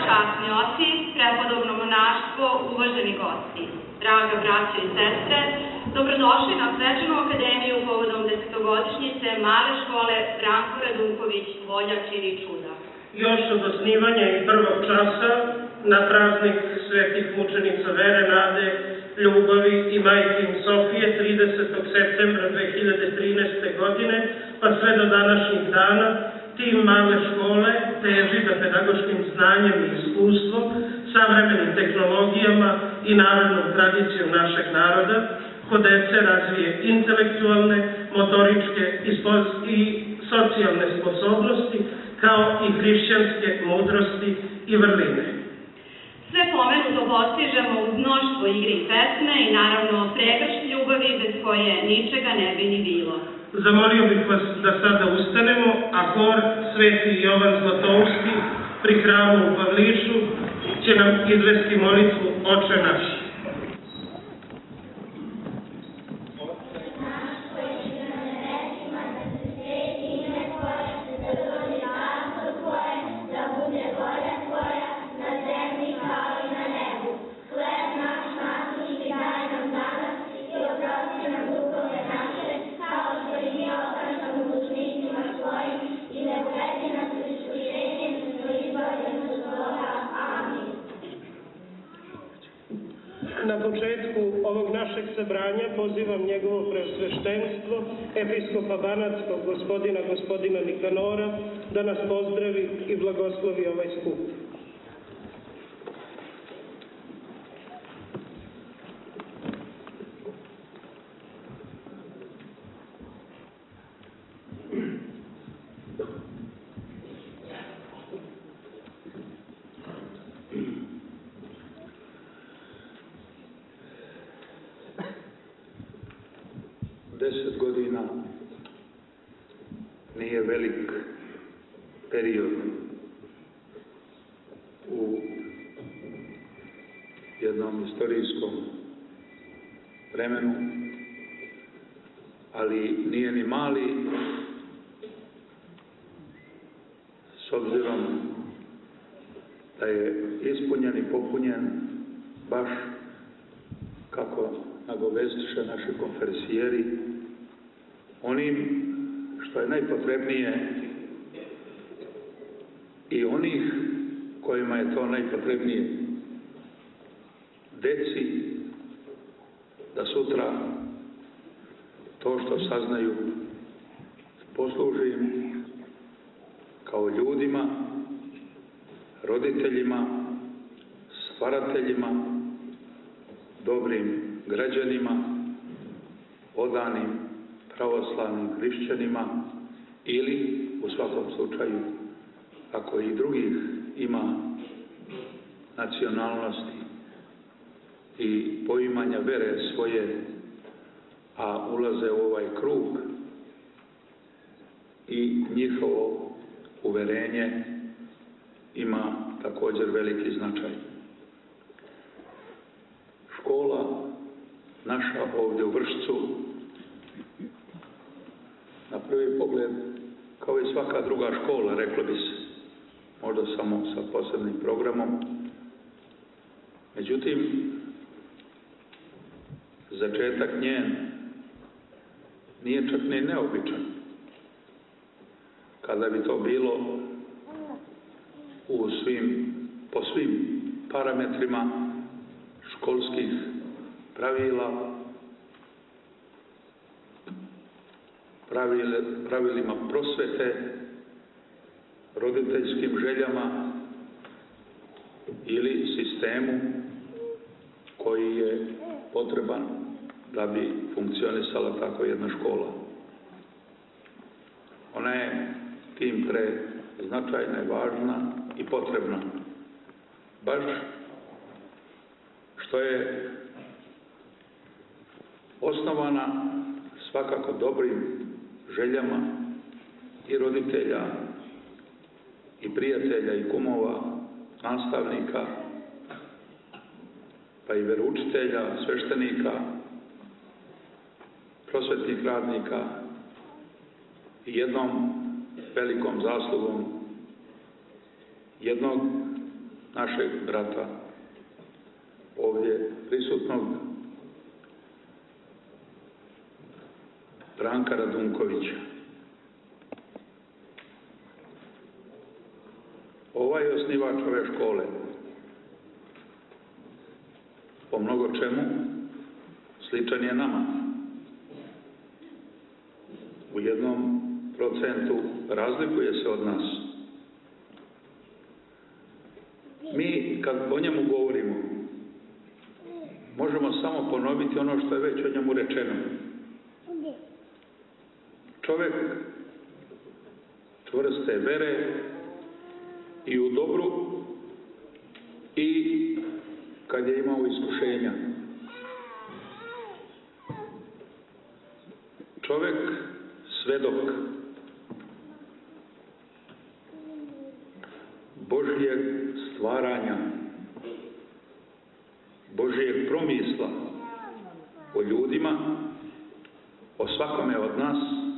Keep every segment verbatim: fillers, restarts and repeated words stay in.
časni oci, prepodobno monaštvo, uvaženi gosti, draga braća i sestre, dobrodošli na svečanu akademiju povodom desetogodišnjice Male škole Branko Radunković, volja čini čuda. Još od osnivanja i prvog časa na praznik svetih mučenica vere, nade, ljubavi i majke im Sofije tridesetog septembra dve hiljade trinaeste. godine, pa sve do današnjih dana, tim Male škole teži da pedagoškim znanjem i iskustvom, savremenim tehnologijama i narodnom tradicijom našeg naroda, kod dece razvije intelektualne, motoričke i socijalne sposobnosti, kao i hrišćanske mudrosti i vrline. Sve pomenuto postižemo uz mnoštvo igre i pesme i naravno pregršt ljubavi bez koje ničega ne bi ni bilo. Zamolio bih vas da sada ustanemo, a hor Sveti Jovan Zlatovski pri hramu u Pavlišu će nam izvesti molitvu Oče naš. Na početku ovog našeg sabranja pozivam njegovo preosveštenstvo, episkopa Banatskog gospodina gospodina Nikanora, da nas pozdravi i blagoslovi ovaj skup. Deset godina nije velik period u jednom istorijskom vremenu, ali nije ni mali s obzirom da je ispunjen i popunjen baš kako nagovestiše naši konferencijeri onim što je najpotrebnije i onih kojima je to najpotrebnije. Deci da sutra to što saznaju posluži im kao ljudima, roditeljima, stvarateljima, dobrim građanima, odanim pravoslavnim hrišćanima ili, u svakom slučaju, ako i drugih ima nacionalnosti i poimanja vere svoje, a ulaze u ovaj krug i njihovo uverenje ima također veliki značaj. Škola naša ovdje u Vršcu, na prvi pogled, kao i svaka druga škola, reklo bi se, možda samo sa posebnim programom. Međutim, začetak njen nije čak ni neobičan. Kada bi to bilo u svim, po svim parametrima školskih pravila, pravilima prosvete, roditeljskim željama ili sistemu koji je potreban da bi funkcionisala tako jedna škola. Ona je tim pre značajna i važna i potrebna. Baš što je osnovana svakako dobrim željama i roditelja i prijatelja i kumova, nastavnika, pa i veroučitelja, sveštenika, prosvetnih radnika i jednom velikom zaslugom jednog našeg brata ovdje prisutnog, Branka Radunkovića. Ovaj je osnivač ove škole. Po mnogo čemu sličan je nama. U jednom procentu razlikuje se od nas. Mi, kad o njemu govorimo, možemo samo ponoviti ono što je već o njemu rečeno. Čovjek čvrste vere i u dobru i kad je imao iskušenja. Čovjek svedok Božjeg stvaranja, Božjeg promisla o ljudima, o svakome od nas,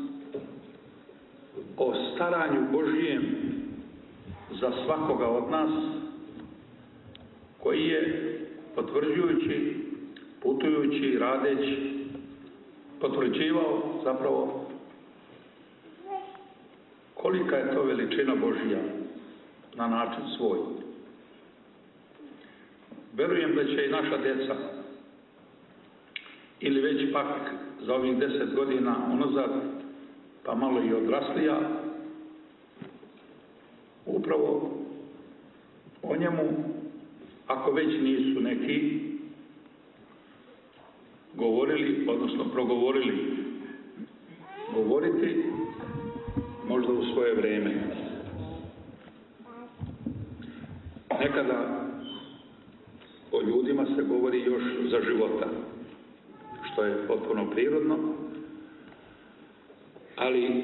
o staranju Božjem za svakoga od nas, koji je potvrđujući, putujući, radeći, potvrđivao zapravo kolika je to veličina Božja na način svoj. Verujem da će i naša djeca, ili već pak za ovih deset godina unazad, pa malo i odraslija, upravo o njemu, ako već nisu neki govorili, odnosno progovorili, govoriti možda u svoje vrijeme. Nekada o ljudima se govori još za života, što je potpuno prirodno, ali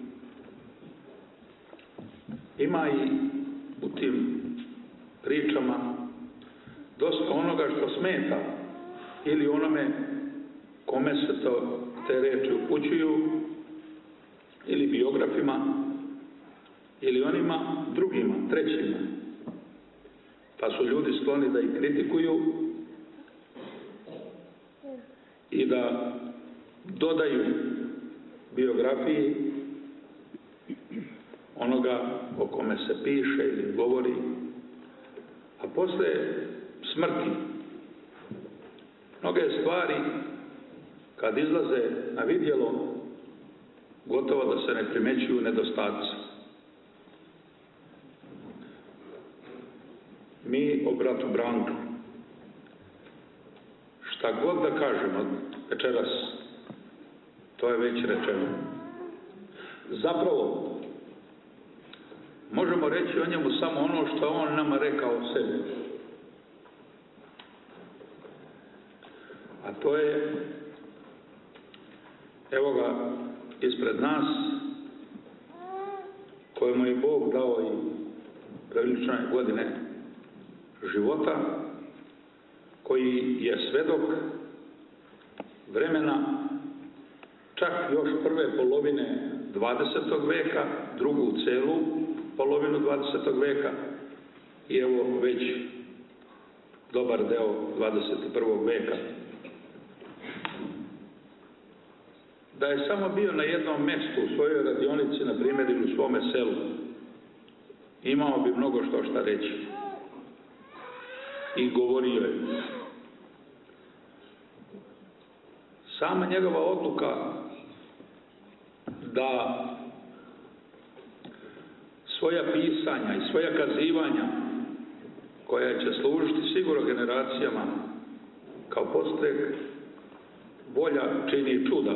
ima i u tim pričama dosta onoga što smeta ili onome kome se to te reči upućuju, ili biografima, ili onima drugima, trećima. Pa su ljudi skloni da ih kritikuju i da dodaju biografiji onoga o kome se piše ili govori, a poslije smrti mnoge stvari kad izlaze na vidjelo gotovo da se ne primećuju nedostaci. Mi o bratu Branku, šta god da kažemo večeras, to je već rečeno. Zapravo, možemo reći o njemu samo ono što on nama rekao o sebi. A to je, evo ga ispred nas, kojemu je Bog dao i prilične godine života, koji je svedok vremena čak još prve polovine dvadesetog veka, drugu celu polovinu dvadesetog veka i evo već dobar deo dvadeset prvog veka. Da je samo bio na jednom mjestu u svojoj radionici, na primjer, ili u svome selu, imao bi mnogo što šta reći. I govorio je. Sama njegova odluka da svoja pisanja i svoja kazivanja, koja će služiti sigurno generacijama kao podstrek, volja čini čuda,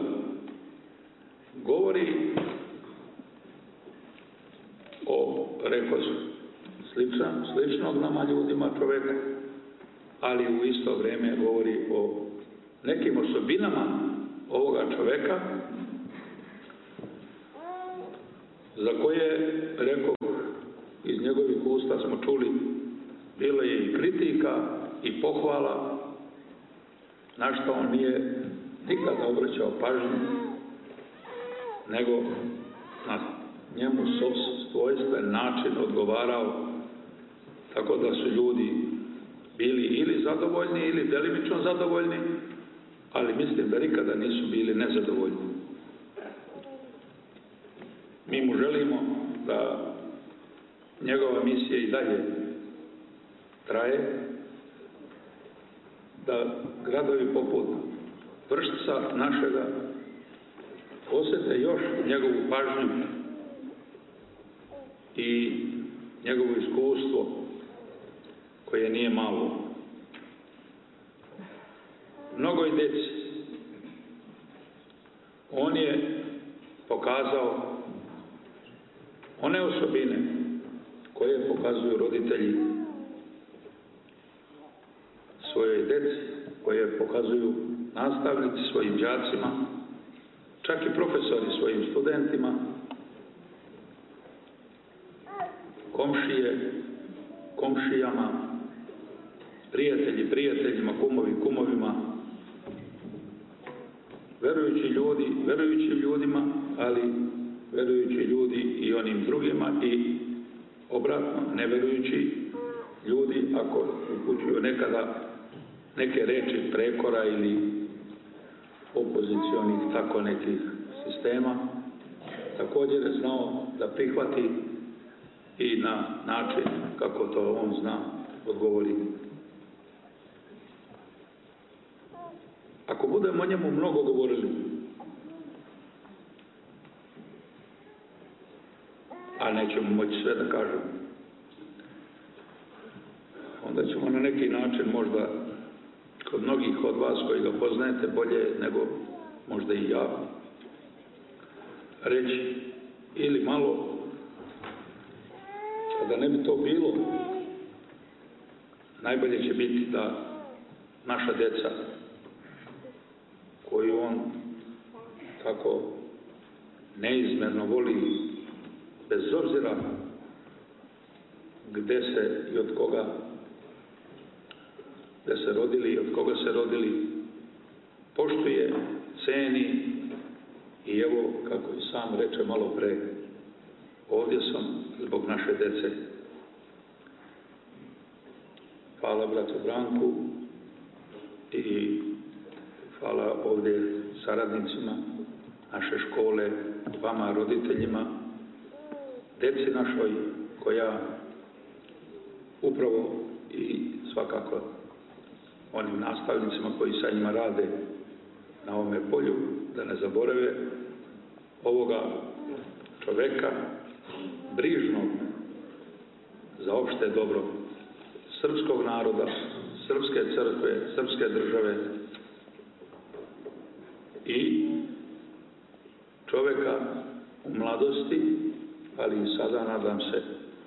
govori o, rekao sličan, sličnog nama ljudima čovjeka, ali u isto vrijeme govori o nekim osobinama ovoga čovjeka za koje, rekao, iz njegovih usta smo čuli, bilo je i kritika i pohvala, na što on nije nikada obraćao pažnju, nego na njemu svojstven način odgovarao tako da su ljudi bili ili zadovoljni ili delimično zadovoljni, ali mislim da nikada nisu bili nezadovoljni. Mi mu želimo da njegova misija i dalje traje, da gradovi poput Vršca našega osete još njegovu pažnju i njegovo iskustvo koje nije malo. Mnogoj deci on je pokazao one osobine koje pokazuju roditelji svojoj deci, koje pokazuju nastavnici svojim đacima, čak i profesori svojim studentima, komšije, komšijama, prijatelji, prijateljima, kumovi, kumovima, verujući ljudi, verujući ljudima, ali verujući ljudi i onim drugima i obratno, neverujući ljudi ako upućuju nekada neke reči prekora ili opozicionih tako nekih sistema, također je znao da prihvati i na način kako to on zna odgovori. Ako budemo o njemu mnogo govorili, a nećemo moći sve da kažemo, onda ćemo na neki način možda kod mnogih od vas koji ga poznajete bolje nego možda i ja reći ili malo, a da ne bi to bilo, najbolje će biti da naša deca koju on tako neizmerno voli, bez obzira gde se i od koga gde se rodili i od koga se rodili, poštuje, ceni i evo, kako i sam reče malo pre, ovdje sam zbog naše dece. Hvala bratu Branku i hvala ovdje saradnicima naše škole, vama roditeljima, deci našoj koja upravo i svakako onim nastavnicima koji sa njima rade na ovome polju, da ne zaborave ovoga čoveka brižnog za opšte dobro srpskog naroda, srpske crkve, srpske države i čoveka u mladosti, ali i sada nadam se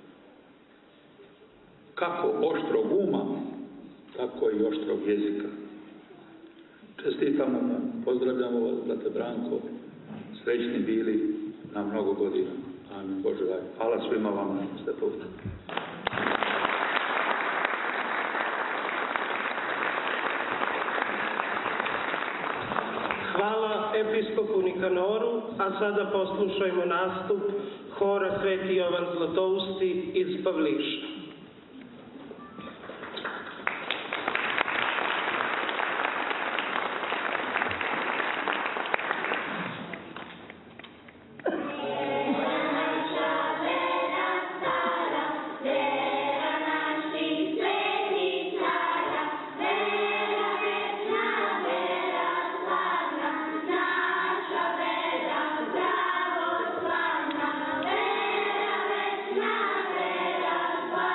kako oštrog uma, tako i oštrog jezika. Čestitamo mu, pozdravljamo vas, brate Branko, srećni bili na mnogo godina. Amin, Bože daj. Hvala svima vama što ste tu. Hvala episkopu Nikanoru, a sada poslušajmo nastup hora Sveti Jovan Zlatousti iz Pavliša. Vera,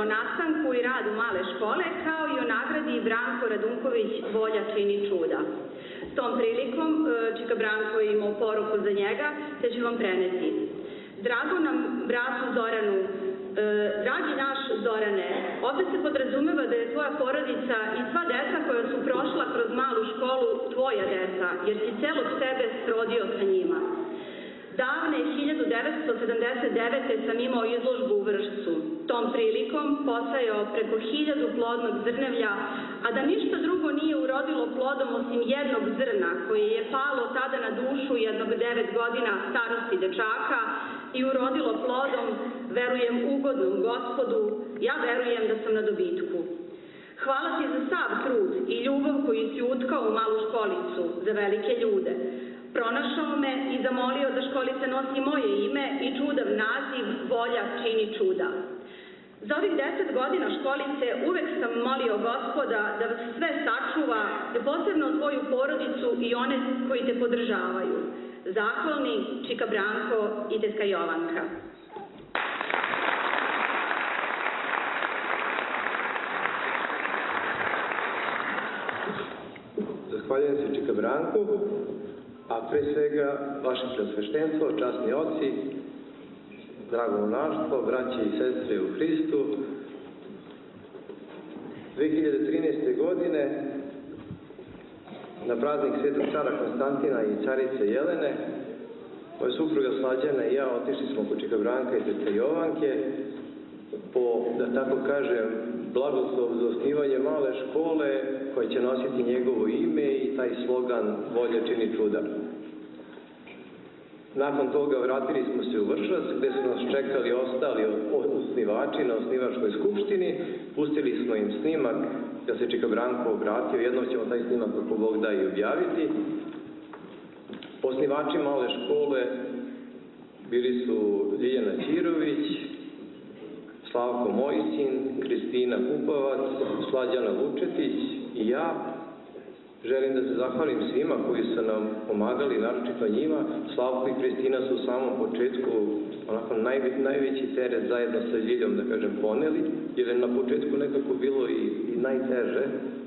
o nastanku i radu male škole, kao i o nagradi Branko Radunković Volja čini čuda. S tom prilikom Čika Branko je imao poruku za njega, te ću vam preneti. Drago nam bratu Zoranu, dragi naš Zorane, ovde se podrazumeva da je tvoja porodica i sva deca koja su prošla kroz malu školu tvoja deca, jer si celog sebe srodio sa njima. Davne hiljadu devetsto sedamdeset devete. sam imao izložbu u Vršcu. Tom prilikom posajao preko hiljadu plodnog zrnevlja, a da ništa drugo nije urodilo plodom osim jednog zrna koje je palo tada na dušu jednog devet godina starosti dečaka i urodilo plodom, verujem ugodnom Gospodu, ja verujem da sam na dobitku. Hvala ti za sav trud i ljubav koju si utkao u malu školicu za velike ljude. Pronašao me i zamolio da školica nosi moje ime i čudav naziv Volja čini čuda. Za ovih deset godina školice uvek sam molio Gospoda da vas sve sačuva, da posebno tvoju porodicu i one koji te podržavaju. Zahvalni Čika Branko i tetka Jovanka. Zahvaljujem se Čika Branku, a pre svega vaše preosveštenstvo, časni oci, drago monaštvo, braće i sestre u Hristu. dve hiljade trinaeste. godine na praznik Svetog cara Konstantina i carice Jelene, moja supruga Slađana i ja otišli smo kod Čika Branka i tetka Jovanke po, da tako kažem, blagoslov za osnivanje male škole koja će nositi njegovo ime i taj slogan Volja čini čuda. Nakon toga vratili smo se u Vršac, gde su nas čekali ostali osnivači na osnivačkoj skupštini. Pustili smo im snimak da se Čika Branko obratio. Jednom ćemo taj snimak, kako Bog da, i objaviti. Osnivači male škole bili su Ljiljana Ćirović, Slavko Mojsin, Kristina Kupavac, Slađana Vučetić i ja. Želim da se zahvalim svima koji su nam pomagali, naročito njima. Slavko i Kristina su u samom početku onako najveći teret zajedno sa Ljiljom, da kažem, poneli, jer je na početku nekako bilo i, i najteže.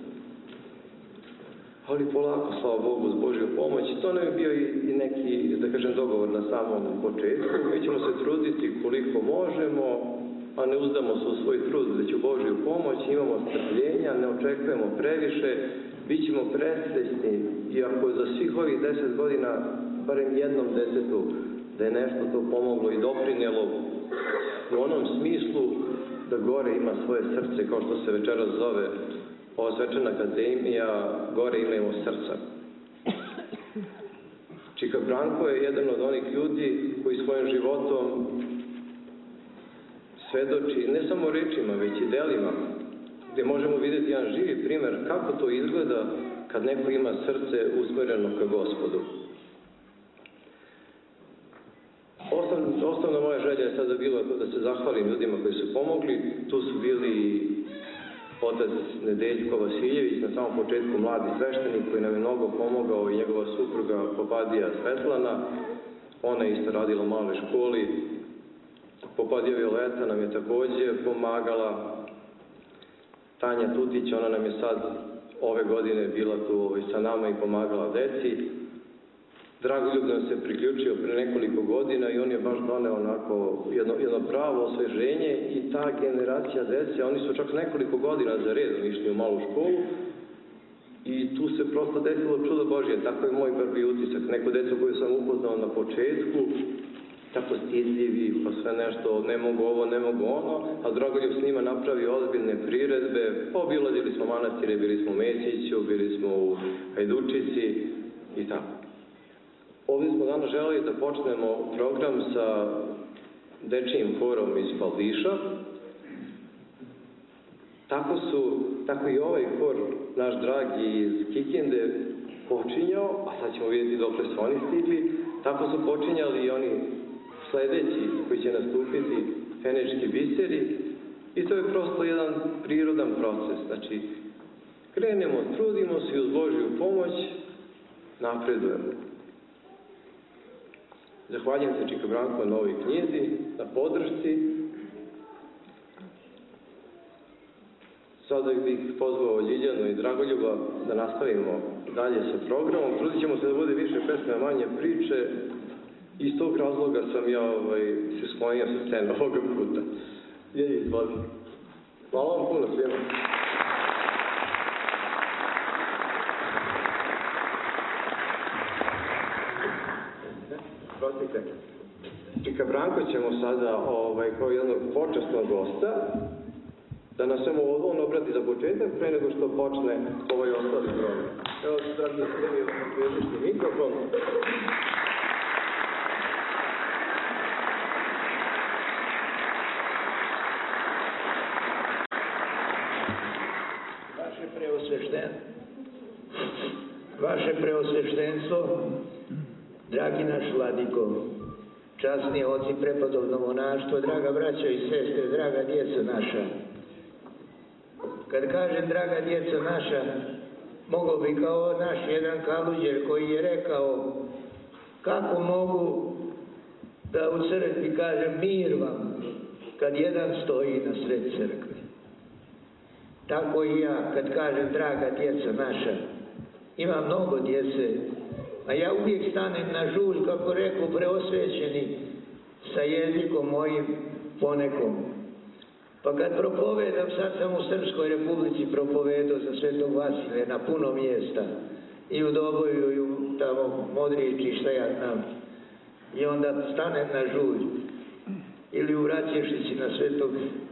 Ali polako, slava Bogu, s Božju pomoć. To nam je bio i, i neki, da kažem, dogovor na samom početku. Mi ćemo se truditi koliko možemo, a ne uzdamo se u svoj trud, već u Božju pomoć, imamo strpljenja, ne očekujemo previše, bit ćemo presrećni, iako za svih ovih deset godina, barem jednom desetu, da je nešto to pomoglo i doprinelo u onom smislu da gore ima svoje srce, kao što se večeras zove ova svečana akademija, gore imamo srca. Čika Branko je jedan od onih ljudi koji svojim životom svedoči ne samo rečima, već i delima, gde možemo vidjeti jedan živi primer kako to izgleda kad neko ima srce usmereno ka Gospodu. Osnovna, osnovna moja želja je sada bila da se zahvalim ljudima koji su pomogli. Tu su bili otac Nedeljko Vasiljević, na samom početku mladi sveštenik koji nam je mnogo pomogao, i njegova supruga Popadija Svetlana. Ona je isto radila u maloj školi. Popadija Violeta nam je takođe pomagala. Tanja Tutić, ona nam je sad ove godine bila tu sa nama i pomagala deci. Dragoljub nam se priključio pre nekoliko godina i on je baš doneo onako jedno, jedno pravo osveženje, i ta generacija dece, oni su čak nekoliko godina za redom išli u malu školu i tu se prosto desilo čudo Božje. Tako je moj prvi utisak. Neku decu koju sam upoznao na početku, tako stidljivi, pa sve nešto, ne mogu ovo, ne mogu ono, a Dragoljub s njima napravi ozbiljne priredbe. Obilazili smo manastire, bili smo u Mesiću, bili smo u Hajdučici i tako. Ovdje smo danas želeli da počnemo program sa dečijim horom iz Paldiša. Tako su, tako i ovaj hor, naš dragi iz Kikinde, počinjao, a sad ćemo vidjeti dokle su oni stigli. Tako su počinjali i oni sledeći koji će nastupiti, Fenečki biseri, i to je prosto jedan prirodan proces. Znači, krenemo, trudimo se i uz Božju pomoć napredujemo. Zahvaljujem se Čika Branko na ovoj knjizi, na podršci. Sada bih pozvao Ljiljanu i Dragoljuba da nastavimo dalje sa programom. Trudit ćemo se da bude više pesme, manje priče. Iz tog razloga sam ja ovaj, se sklonio sa scene ovoga puta. Ljilji, izvoli. Hvala vam puno svima. Prostite. Čika Branko ćemo sada, ovaj, kao jednog počasnog gosta, da nas samo on obrati za početak, pre nego što počne ovaj ostali program. Evo, dragi srednji, odvijelišni mikrofon. Vaše preosveštenstvo, vaše preosveštenstvo, dragi naš vladiko, časni oci prepodobno monaštvo, draga braćo i sestre, draga djeco naša. Kad kažem draga djeco naša, mogo bi kao naš jedan kaluđer koji je rekao kako mogu da u crkvi kažem mir vam kad jedan stoji na sred crkve. Tako i ja kad kažem draga djeco naša, ima mnogo djece, a ja uvijek stanem na žulj, kako reku preosvećeni, sa jezikom mojim ponekom. Pa kad propovedam, sad sam u Srpskoj Republici propovedao za Svetog Vasilija na puno mjesta, i u Doboju, i u tamo Modriči, šta ja znam. I onda stanem na žulj, ili u Raćešici na Svetog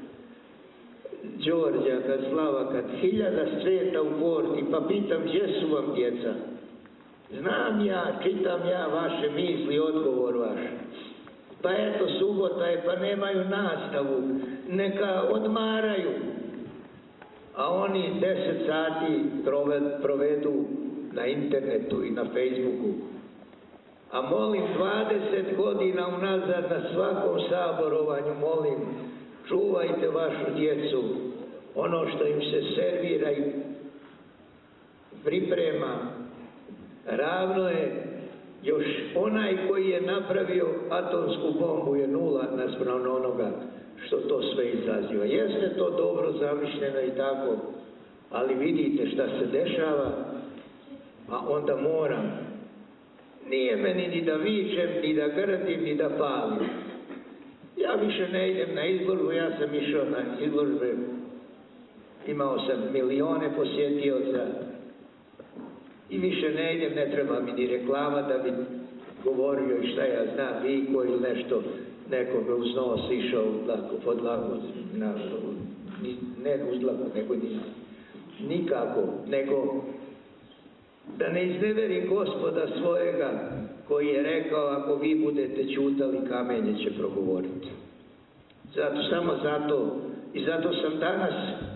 Đorđa, kad slava, kad hiljada sveta u porti, pa pitam gdje su vam djeca? Znam ja, čitam ja vaše misli, odgovor vaš. Pa eto, subota je, pa nemaju nastavu, neka odmaraju. A oni deset sati provedu na internetu i na Facebooku. A molim, dvadeset godina unazad na svakom saborovanju molim, čuvajte vašu djecu, ono što im se servira i priprema, ravno je, još onaj koji je napravio atomsku bombu je nula naspram onoga što to sve izaziva. Jeste to dobro zamišljeno i tako, ali vidite šta se dešava, a onda moram. Nije meni ni da vičem, ni da grdim, ni da palim. Ja više ne idem na izložbu, ja sam išao na izložbe, imao sam milione posjetioca i više ne idem, ne treba mi ni reklama da bi govorio i šta ja znam, viko ili nešto, nekome uz nos išao pod laku, na, ne uz laku, nego ni, nikako, nego da ne izneverim Gospoda svojega koji je rekao ako vi budete ćutali, kamenje će progovoriti. Zato, samo zato, i zato sam danas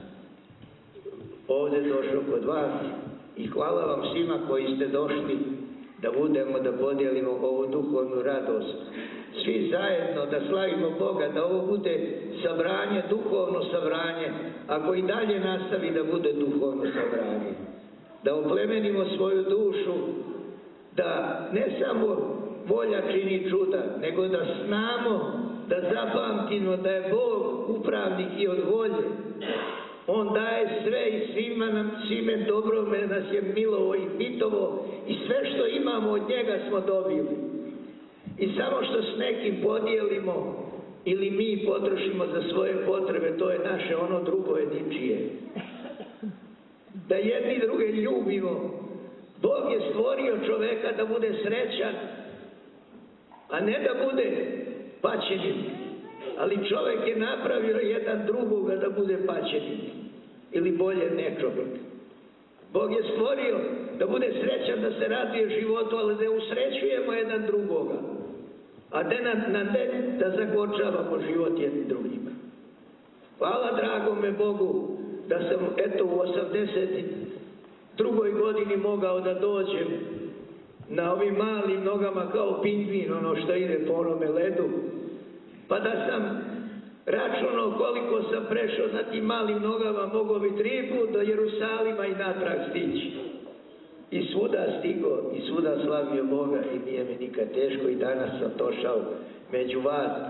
ovdje došao kod vas i hvala vam svima koji ste došli da budemo, da podijelimo ovu duhovnu radost. Svi zajedno da slavimo Boga, da ovo bude sabranje, duhovno sabranje, ako i dalje nastavi da bude duhovno sabranje. Da oplemenimo svoju dušu, da ne samo volja čini čuda, nego da znamo, da zapamtimo da je Bog upravnik i od volje. On daje sve i svima nam, svime dobrome nas je milovo i pitovo i sve što imamo od njega smo dobili. I samo što s nekim podijelimo ili mi potrošimo za svoje potrebe, to je naše, ono drugo je ničije. Da jedni druge ljubimo. Bog je stvorio čoveka da bude srećan, a ne da bude paćenik. Ali čovek je napravio jedan drugoga da bude paćenik. Ili bolje ne čovek. Bog je stvorio da bude srećan, da se raduje životu, ali da usrećujemo jedan drugoga. A da na ne da zagorčavamo život jednim drugima. Hvala dragome Bogu da sam eto u osamdeset drugoj godini mogao da dođem na ovim malim nogama kao pingvin, ono što ide po onome ledu, pa da sam računao koliko sam prešao na tim malim nogama, mogao bi tri put do Jerusalima i natrag stići. I svuda stigo, i svuda slavio Boga i nije mi nikad teško i danas sam došao među vas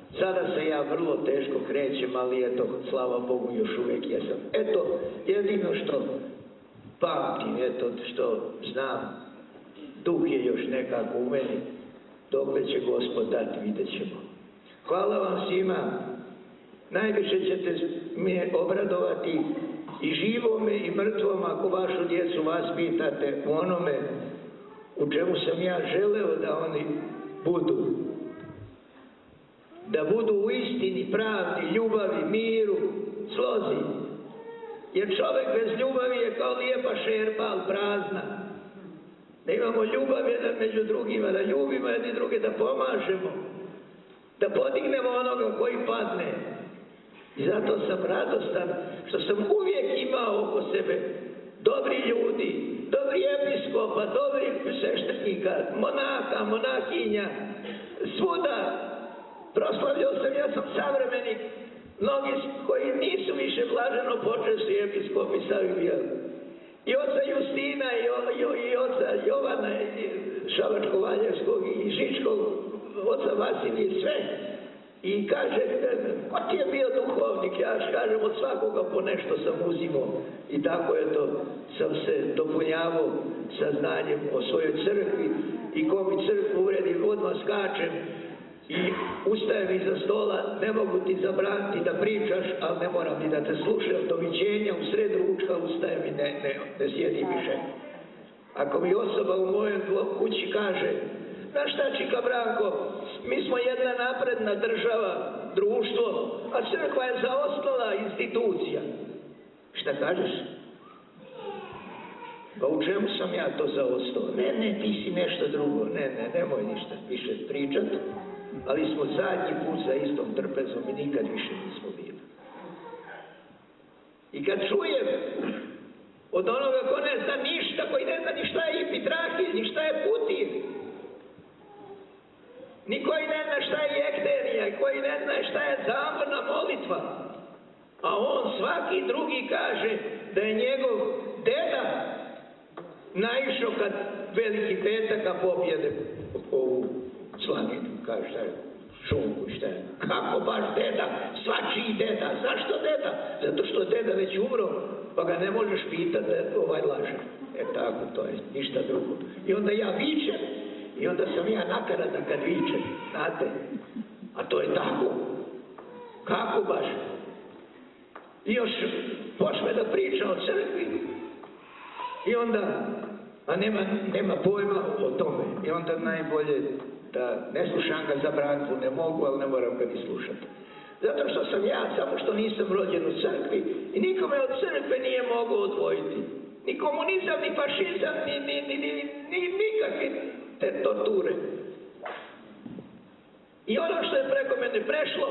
Sada se ja vrlo teško krećem, ali eto, slava Bogu, još uvijek jesam. Eto, jedino što pamtim, eto, što znam, duh je još nekako u meni, dokle će Gospod dati, vidjet ćemo. Hvala vam svima, najviše ćete me obradovati i živome i mrtvom, ako vašu djecu vas pitate u onome u čemu sam ja želeo da oni budu. Da budu u istini, pravdi, ljubavi, miru, slozi. Jer čovjek bez ljubavi je kao lijepa šerpa, ali prazna. Da imamo ljubav jedan među drugima, da ljubimo jedni druge, da pomažemo, da podignemo onoga koji padne. I zato sam radostan što sam uvijek imao oko sebe dobri ljudi, dobri episkopa, dobri sveštenika, monaka, monahinja, svuda. Proslavljao sam, ja sam savremenik, mnogi koji nisu više blaženo počesti episkopi savijali. I oca Justina, i, o, i, i oca Jovana, i Šabačko-Valjevskog, i Žičkog, oca Vasilije, sve. I kaže, ko ti je bio duhovnik? Ja kažem, od svakoga po nešto sam uzimao. I tako je to, sam se dopunjavao sa znanjem o svojoj crkvi. I ko mi crkvu uredi, odmah skačem. I ustajem iza stola, ne mogu ti zabraniti da pričaš, ali ne moram ni da te slušam. Doviđenja, u sred ručka ustajem i ne, ne, ne sjedim više. Ako mi osoba u mojoj kući kaže, znaš šta, Čika Branko, mi smo jedna napredna država, društvo, a crkva je zaostala institucija. Šta kažeš? Pa u čemu sam ja to zaostao? Ne, ne, ti si nešto drugo, ne, ne, nemoj ništa više pričat, ali smo zadnji put za istom trpezom i nikad više nismo bili. I kad čujem od onoga ko ne zna ništa, koji ne zna ni šta je Ipitrahilj, ni šta je Putin, ni koji ne zna šta je Jekterija, koji ne zna šta je zamorna molitva, a on svaki drugi kaže da je njegov deda naišao kad veliki petak, a pobjede ovu slaninu, kaže šta je šunku, šta je, kako baš deda, svačiji deda, zašto deda? Zato što deda već umro, pa ga ne možeš pitati da ovaj laže. E tako, to je ništa drugo. I onda ja vičem, i onda sam ja nakaradan kad vičem, znate, a to je tako. Kako baš? I još počne da priča o crkvi, i onda, a nema, nema pojma o tome, i onda najbolje da ne slušam ga za branku, ne mogu, ali ne moram ga ni slušati. Zato što sam ja, samo što nisam rođen u crkvi, i nikome od crkve nije mogao odvojiti. Ni komunizam, ni fašizam, ni, ni, ni, ni, ni nikakve te torture. I ono što je preko mene prešlo,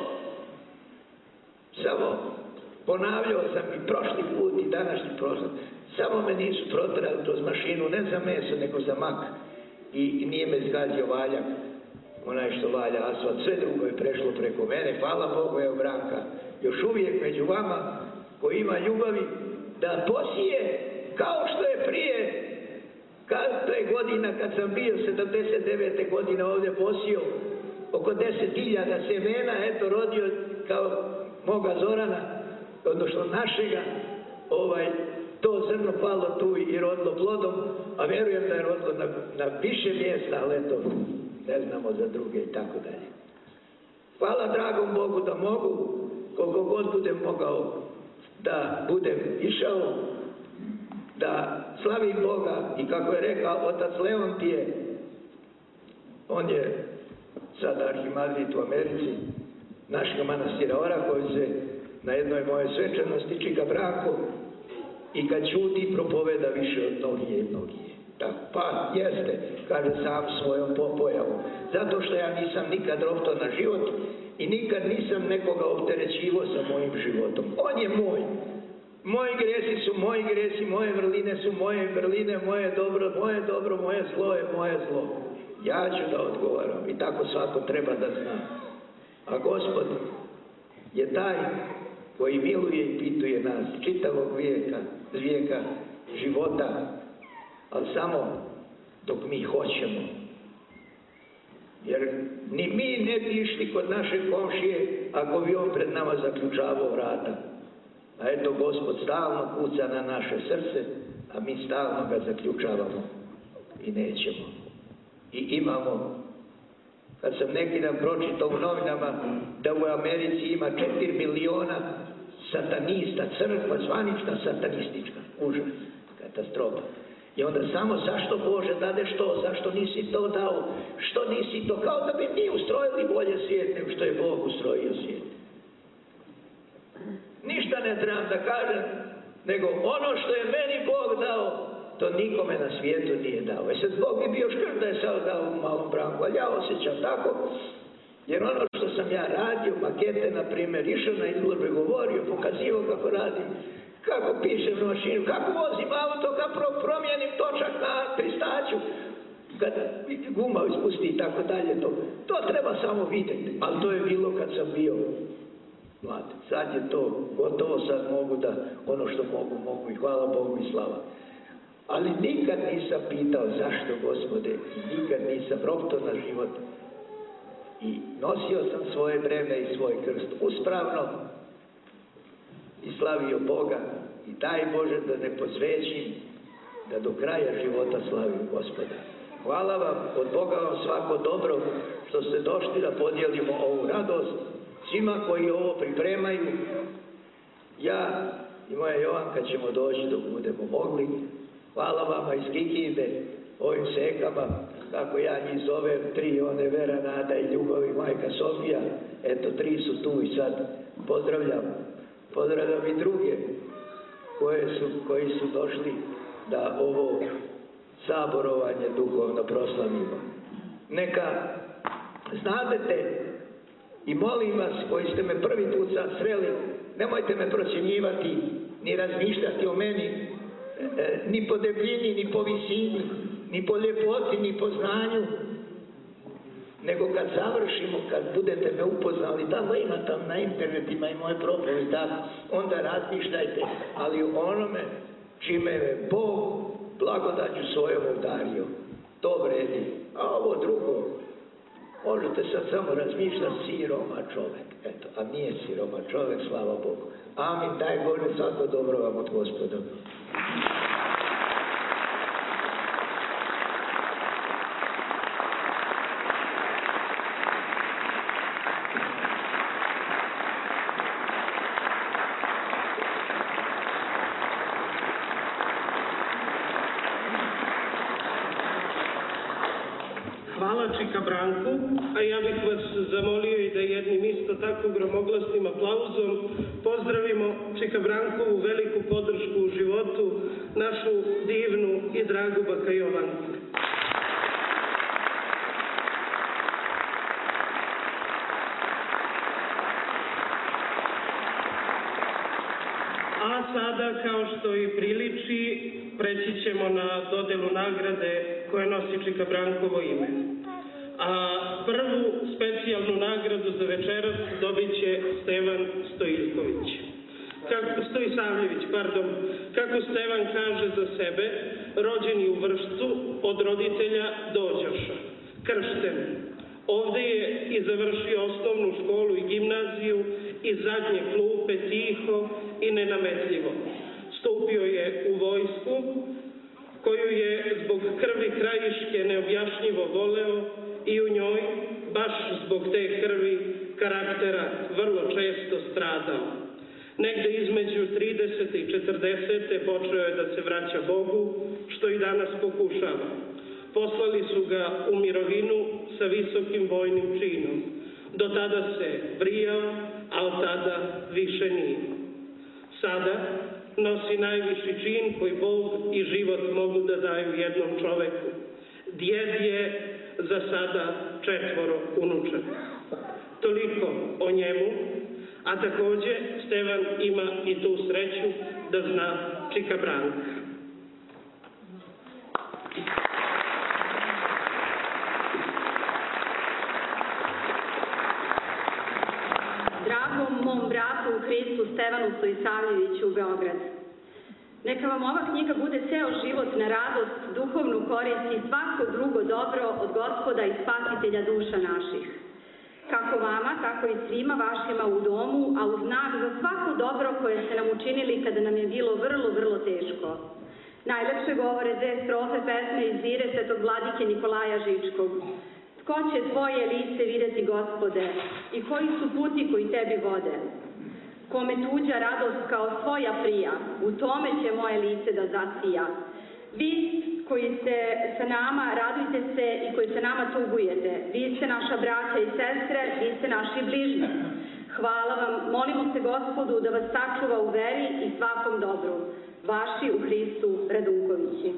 samo ponavljao sam i prošli put i današnji prošli, samo me nisu protrali kroz mašinu, ne za meso, nego za mak. I, i nije me zgazio valjak, onaj što valja asfalt, sve drugo je prešlo preko mene, hvala Bogu, evo Branka, još uvijek među vama, koji ima ljubavi, da posije kao što je prije, kad, to je godina kad sam bio, sedamdeset devete godine ovdje posio, oko deset hiljada semena, eto, rodio kao moga Zorana, odnosno našega, ovaj, to zrno palo tu i rodilo plodom, a vjerujem da je rodilo na, na više mjesta, ali eto, ne znamo za druge i tako dalje. Hvala dragom Bogu da mogu, koliko god budem mogao, da budem išao, da slavim Boga i kako je rekao otac Leontije, on je sada arhimandrit u Americi, našeg manastira Orahovice, na jednoj moje svečanosti, Čika Branko, i kad ćuti propoveda više od mnogije i mnogije. Da, pa jeste, kaže sam svojom pojavom. Zato što ja nisam nikad ropto na život i nikad nisam nekoga opterećivo sa mojim životom. On je moj. Moji gresi su moji gresi, moje vrline su moje vrline, moje dobro, moje dobro, moje zlo je moje zlo. Ja ću da odgovaram i tako svako treba da zna. A Gospod je taj koji miluje i pituje nas čitavog vijeka, vijeka života, ali samo dok mi hoćemo. Jer ni mi ne bi išli kod naše komšije ako bi on pred nama zaključavao vrata. A eto, Gospod stalno kuca na naše srce, a mi stalno ga zaključavamo i nećemo. I imamo, kad sam neki dan pročitao u novinama da u Americi ima četiri miliona satanista, crkva zvanična satanistička, užas, katastrofa. I onda samo zašto Bože dadeš to, zašto nisi to dao, što nisi to, kao da bi mi ustrojili bolje svijet nego što je Bog ustrojio svijet. Ništa ne trebam da kažem, nego ono što je meni Bog dao, to nikome na svijetu nije dao. E sad Bog bi bio škrt da je sad dao u Malom Branku, ali ja osjećam tako, jer ono što sam ja radio, makete, na primjer, išao na izložbe, govorio, pokazivao kako radim, kako pišem mašinu, kako vozim auto, kako promijenim točak na pristaću, kad guma ispusti i tako dalje, to, to treba samo vidjeti, ali to je bilo kad sam bio mlad. Sad je to gotovo, sad mogu da, ono što mogu, mogu i hvala Bogu i slava. Ali nikad nisam pitao zašto, Gospode, nikad nisam ropto na život. I nosio sam svoje breme i svoj krst uspravno i slavio Boga i daj Bože da ne posvećim, da do kraja života slavim Gospoda. Hvala vam, od Boga vam svako dobro što ste došli da podijelimo ovu radost svima koji ovo pripremaju. Ja i moja Jovanka ćemo doći dok budemo mogli. Hvala vama iz Kikinde, ovim sekama, kako ja njih zovem, tri, one Vera, Nada i Ljubav i majka Sofija. Eto, tri su tu i sad pozdravljam. Pozdravljam i druge koje su, koji su došli da ovo saborovanje duhovno proslavimo. Neka znadete i molim vas koji ste me prvi put sad sreli, nemojte me procjenjivati ni razmišljati o meni, e, ni po debljini, ni po visini, ni po ljepoti, ni po znanju, nego kad završimo, kad budete me upoznali, tamo ima tam na internetima i moje profil i tako, onda razmišljajte, ali u onome čime je Bog blagodaću svojom udario. To vredi. A ovo drugo, možete sad samo razmišljati, siroma čovjek. Eto, a nije siroma čovjek, slava Bogu. Amin, daj Bože, svako dobro vam od Gospoda. Hvala Čika Branku, a ja bih vas zamolio i da jednim isto tako gromoglasnim aplauzom pozdravimo Čika Brankovu veliku podršku u životu, našu divnu i dragu baka Jovanku. A sada, kao što i priliči, preći ćemo na dodelu nagrade koje nosi Čika Brankovo ime. A prvu specijalnu nagradu za večeras dobit će Stevan Stojiljković. Kako, Stojisavljević, pardon. Kako Stevan kaže za sebe, rođeni u Vršcu, od roditelja dođoša, kršten. Ovde je i završio osnovnu školu i gimnaziju i zadnje klupe tiho i nenametljivo. Stupio je u vojsku, koju je zbog krvi krajiške neobjašnjivo voleo i u njoj, baš zbog te krvi, karaktera vrlo često stradao. Negde između tridesete i četrdesete počeo je da se vraća Bogu, što i danas pokušava. Poslali su ga u mirovinu sa visokim vojnim činom. Do tada se brijao, a od tada više nije. Sada nosi najviši čin koji Bog i život mogu da daju jednom čoveku. Djed je za sada četvoro unučaka. Toliko o njemu, a takođe Stevan ima i tu sreću da zna Čika Branka. Dragom mom bratu u Hristu Stevanu Stojisavljeviću u Beogradu. Neka vam ova knjiga bude ceo život na radost, duhovnu korist i svako drugo dobro od Gospoda i Spasitelja duša naših. Kako vama, tako i svima vašima u domu, a u znak za svako dobro koje ste nam učinili kada nam je bilo vrlo, vrlo teško. Najlepše govore dve strofe pesme iz lire svetog vladike Nikolaja Žičkog. Ko će tvoje lice videti, Gospode, i koji su puti koji tebi vode? Kome tuđa radost kao svoja prija, u tome će moje lice da zasija. Vi koji ste sa nama, radujte se i koji sa nama tugujete. Vi ste naša braća i sestre, vi ste naši bližnji. Hvala vam, molimo se Gospodu da vas sačuva u veri i svakom dobru. Vaši u Hristu Radunkovići.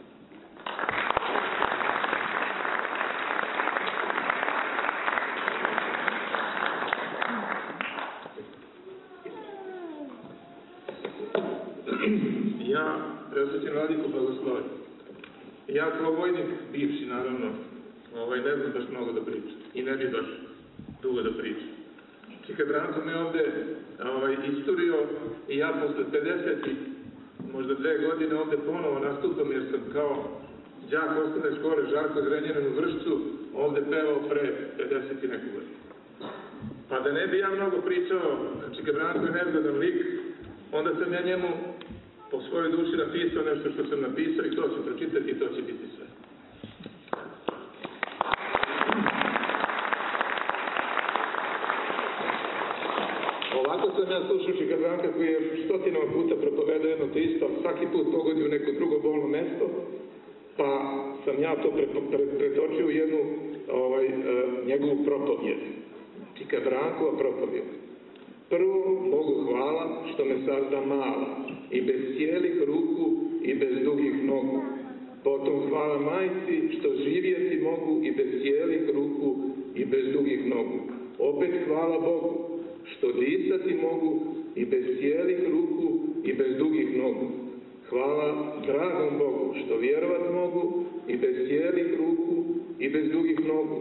Ja, preosvećen Vladiko Blagoslov, ja kao vojnik, bivši naravno, ovaj, ne znam baš mnogo da pričam i ne bi baš dugo da pričam. Čika Branko me ovde ovaj, isturio i ja posle pedeset, možda dve godine ovde ponovo nastupam jer sam kao đak osnovne škole Žarko Zrenjanin u Vršcu ovde pevao pre pedeset i neku godinu. Pa da ne bi ja mnogo pričao, Čika Branko je nezgodan lik, onda sam ja njemu po svojoj duši napisao nešto što sam napisao i to ću pročitati i to će biti sve. Ovako sam ja slušao Čika Branka koji je stotinama puta propovedao jedno te isto, svaki put pogodi u neko drugo bolno mesto, pa sam ja to pretočio u jednu ovaj, e, njegovu propovjed. Čika Brankova propovjed. Prvo, Bogu hvala što me sazda mala i bez cijelih ruku i bez dugih nogu. Potom hvala majci što živjeti mogu i bez cijelih ruku i bez dugih nogu. Opet hvala Bogu što disati mogu i bez cijelih ruku i bez dugih nogu. Hvala dragom Bogu što vjerovat mogu i bez cijelih ruku i bez dugih nogu.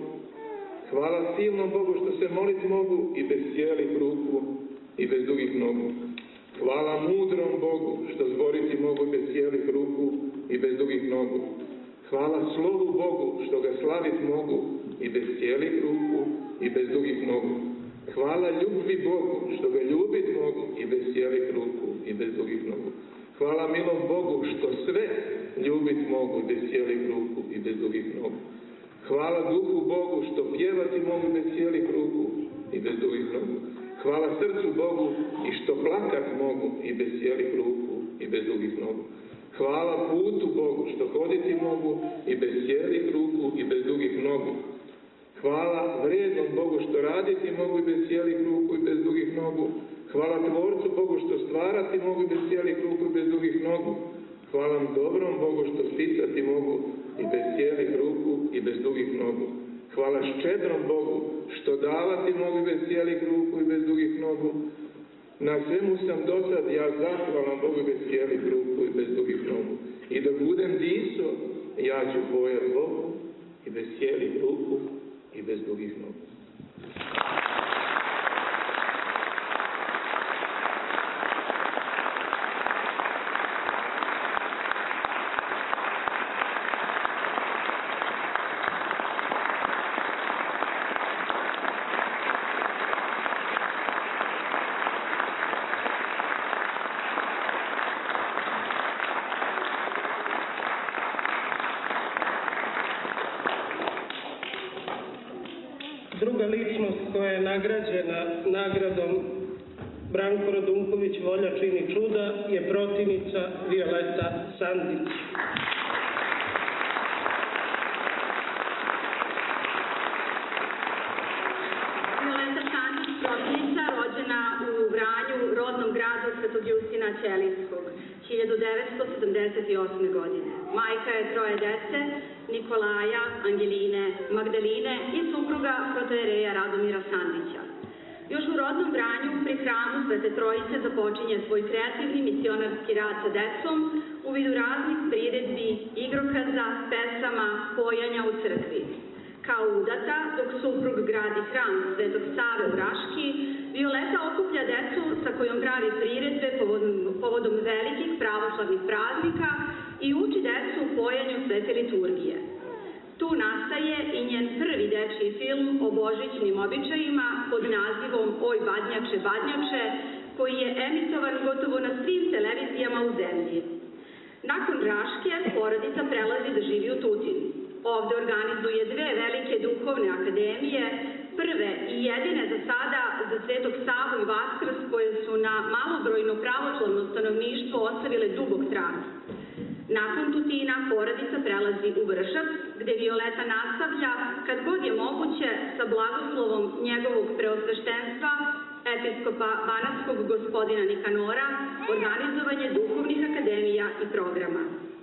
Hvala silnom Bogu što se molit mogu i bez cijelih ruku i bez dugih nogu. Hvala mudrom Bogu što zboriti mogu bez cijelih ruku i bez dugih nogu. Hvala slovu Bogu što ga slavit mogu i bez cijelih ruku i bez dugih nogu. Hvala ljubvi Bogu što ga ljubit mogu i bez cijelih ruku i bez dugih nogu. Hvala milom Bogu što sve ljubit mogu i bez cijelih ruku i bez dugih nogu. Hvala Duhu Bogu što pjevati mogu bez cijelih ruku i bez dugih nogu. Hvala srcu Bogu i što plakat mogu i bez cijelih ruku i bez dugih nogu. Hvala putu Bogu što hoditi mogu i bez cijelih ruku i bez dugih nogu. Hvala vrijednom Bogu što raditi mogu i bez cijelih ruku i bez dugih nogu. Hvala Tvorcu Bogu što stvarati mogu i bez cijelih ruku i bez dugih nogu. Hvala dobrom Bogu što sticati mogu i bez cijelih ruku i bez dugih nogu. Hvala ščedrom Bogu što davati mogu i bez cijelih ruku i bez dugih nogu. Na svemu sam do sad ja zahvalan Bogu i bez cijelih ruku i bez dugih nogu. I da budem diso, ja ću bojat Bogu i bez cijelih ruku i bez dugih nogu. Druga ličnost koja je nagrađena nagradom Branko Radunković Volja čini čuda je protivnica Violeta Sandić. Violeta Sandić, protivnica, rođena u Vranju, rodnom gradu Svetog Justina Ćelijskog, hiljadu devetsto sedamdeset osme. godine. Majka je troje dece, Nikolaja, Angeline, Magdaline i supruga protojereja Radomira Sandića. Još u rodnom Vranju pri hramu Svete Trojice započinje svoj kreativni misionarski rad sa decom u vidu raznih priredbi, igrokaza, pesama, pojanja u crkvi. Kao udata, dok suprug gradi hram Svetog Save u Raški, Violeta okuplja decu sa kojom pravi priredbe povodom, povodom velikih pravoslavnih praznika i uči decu pojanju svete liturgije. Tu nastaje i njen prvi dečiji film o božićnim običajima pod nazivom Oj badnjače, badnjače, koji je emitovan gotovo na svim televizijama u zemlji. Nakon Raške, porodica prelazi da živi u Tutinu. Ovde organizuje dve velike duhovne akademije, prve i jedine za sada za Svetog Savu i Vaskrs, koje su na malobrojno pravoslavno stanovništvo ostavile dubog trag. Nakon Tutina porodica prelazi u Vršac, gde Violeta nastavlja, kad god je moguće, sa blagoslovom njegovog preosveštenstva, episkopa banatskog gospodina Nikanora, organizovanje duhovnih akademija i programa.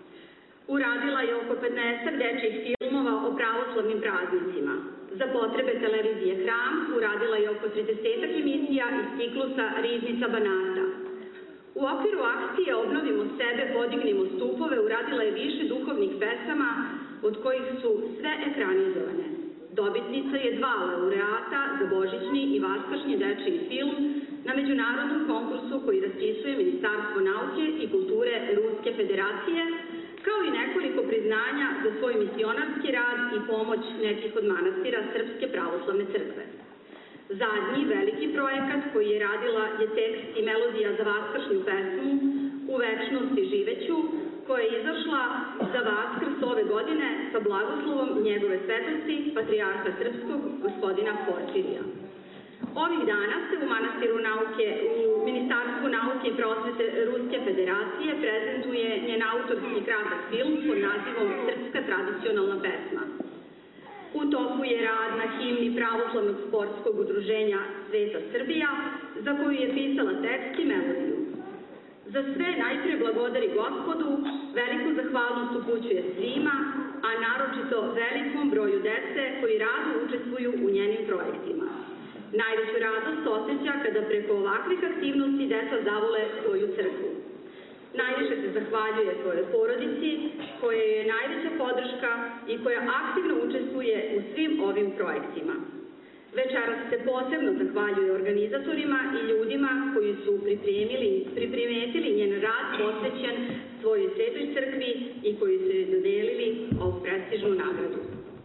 Uradila je oko petnaestak dečjih filmova o pravoslavnim praznicima. Za potrebe televizije Hram uradila je oko tridesetak emisija iz ciklusa Riznica Banata. U okviru akcije Obnovimo sebe, podignimo stupove uradila je više duhovnih pesama, od kojih su sve ekranizovane. Dobitnica je dva laureata za božićni i vaskršnji dečiji film na međunarodnom konkursu koji raspisuje Ministarstvo nauke i kulture Ruske federacije, kao i nekoliko priznanja za svoj misionarski rad i pomoć nekih od manastira Srpske pravoslavne crkve. Zadnji veliki projekat koji je radila je tekst i melodija za vaskršnju pesmu U večnosti živeću, koja je izašla za Vaskrs ove godine sa blagoslovom njegove svetosti, patrijarha srpskog, gospodina Porfirija. Ovih dana se u Manastiru nauke, u Ministarstvu nauke i prosvete Ruske federacije prezentuje njen autorski kratak film pod nazivom Srpska tradicionalna pesma. U toku je rad na himni pravoslavnog sportskog udruženja Sveta Srbija, za koju je pisala tekst i melodiju. Za sve najpre blagodari Gospodu, veliku zahvalnost upućuje svima, a naročito velikom broju dece koji rado učestvuju u njenim projektima. Najveću radost osjeća kada preko ovakvih aktivnosti deca zavole svoju crkvu. Najviše se zahvaljuje svojoj porodici, koja je najveća podrška i koja aktivno učestvuje u svim ovim projektima. Večeras se posebno zahvaljuje organizatorima i ljudima koji su pripremili, priprimetili njen rad posvećen svojoj svetoj crkvi i koji su joj dodelili ovu prestižnu nagradu.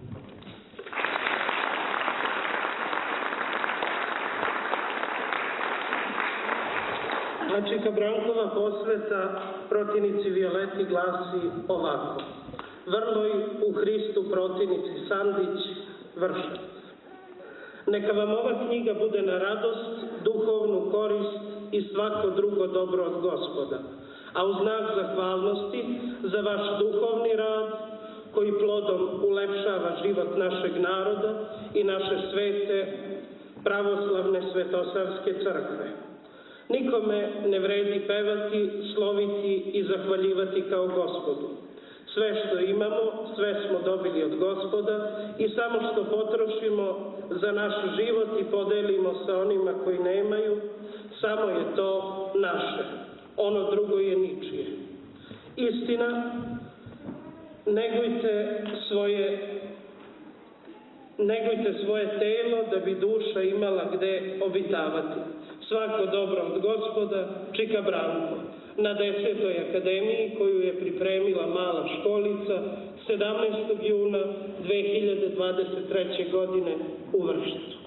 Čika Brankova posveta protivnici Violeti glasi ovako. Vrloj u Hristu protivnici Sandić, Vršac. Neka vam ova knjiga bude na radost, duhovnu korist i svako drugo dobro od Gospoda, a u znak zahvalnosti za vaš duhovni rad koji plodom ulepšava život našeg naroda i naše svete pravoslavne svetosavske crkve. Nikome ne vredi pevati, sloviti i zahvaljivati kao Gospodu. Sve što imamo, sve smo dobili od Gospoda i samo što potrošimo za naš život i podelimo sa onima koji nemaju, samo je to naše. Ono drugo je ničije. Istina, negujte svoje negujte svoje telo da bi duša imala gde obitavati. Svako dobro od Gospoda, Čika Branko, na desetoj akademiji koju je pripremila mala školica sedamnaestog juna dve hiljade dvadeset treće. godine u Vršcu.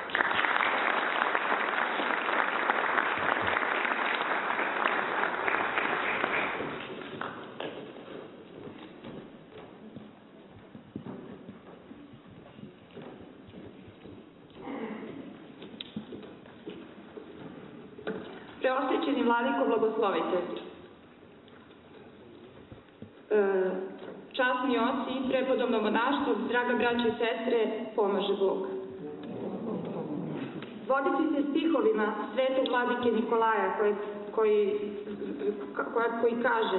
Preosvećeni vladiko, blagoslovite. E, časni oci, prepodobno monaštvo, draga braća i sestre, pomaže Bog. Voditi se stihovima svetog vladike Nikolaja koji, koji, koji kaže: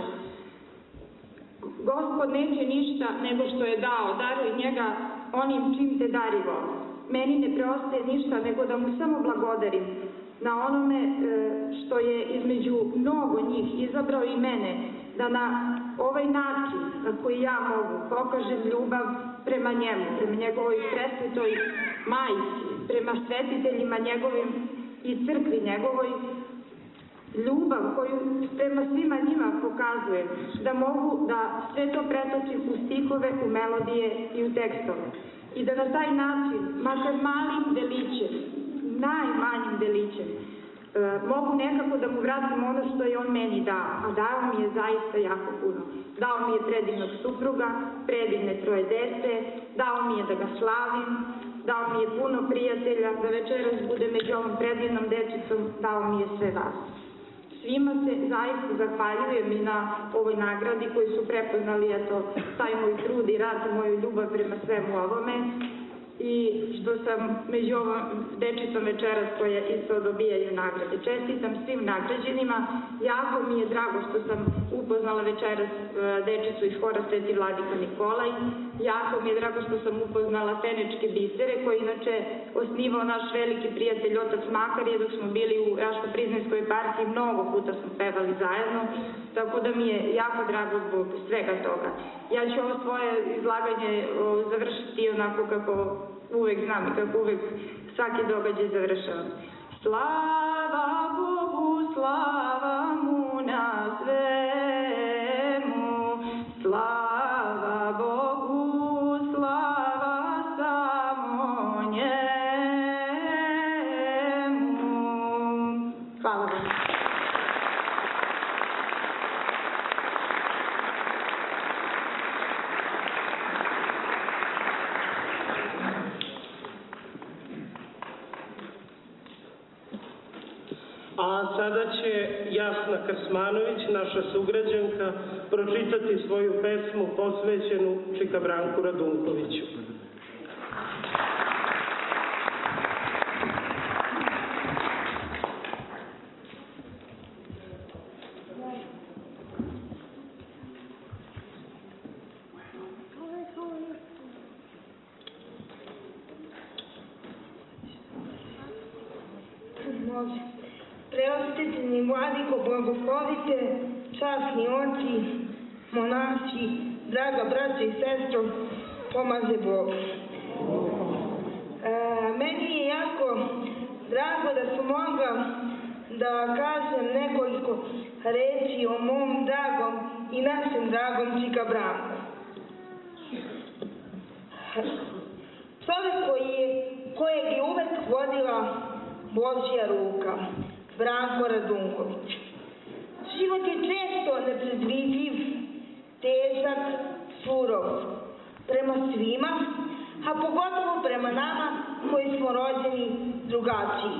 Gospod neće ništa nego što je dao, daruj njega onim čim te darivo. Meni ne preostaje ništa nego da mu samo blagodarim na onome što je između mnogo njih izabrao i mene, da na ovaj način na koji ja mogu pokažem ljubav prema njemu, prema njegovoj presvetoj majci, prema svetiteljima njegovim i crkvi njegovoj, ljubav koju prema svima njima pokazuje, da mogu da sve to pretočim u stihove, u melodije i u tekstove. I da na taj način, makar malim delićem, najmanjim delićem, mogu nekako da mu vratim ono što je on meni dao, a dao mi je zaista jako puno. Dao mi je predivnog supruga, predivne troje dece, dao mi je da ga slavim, dao mi je puno prijatelja, da večeras bude među ovom predivnom dečicom, dao mi je sve vas. Svima se zaista zahvaljujem i na ovoj nagradi koji su prepoznali eto, taj moj trud i rad, moju ljubav prema svemu ovome i što sam među ovom dečicom večeras koja isto dobijaju nagrade. Čestitam svim nagrađenima, jako mi je drago što sam upoznala večeras dečicu iz hora Sveti Vladika Nikolaj, jako mi je drago što sam upoznala Fenečke bisere koje inače osnivao naš veliki prijatelj otac Makarije dok smo bili u Raško-Prizrenskoj partiji, mnogo puta smo pevali zajedno, tako da mi je jako drago zbog svega toga. Ja ću ovo svoje izlaganje završiti onako kako uvek znam i kako uvek svaki događaj završavam. Slava Bogu, slava mu na svemu, slava Bogu, slava samo njemu. Hvala vam. A sada će Jasna Krsmanović, naša sugrađanka, pročitati svoju pesmu posvećenu Čika Branku Radunkoviću. Preosvetljeni vladiko, blagoslovite, časni oci, monaši, draga braća i sestro, pomaže Bog. E, meni je jako drago da sam mogla da kažem nekoliko reči o mom dragom i našem dragom Čika Branku. Čovek koji je, kojeg je uvek vodila Božja ruka, Branko Radunković. Život je često nepredvidljiv, težak, surov prema svima, a pogotovo prema nama koji smo rođeni drugačiji.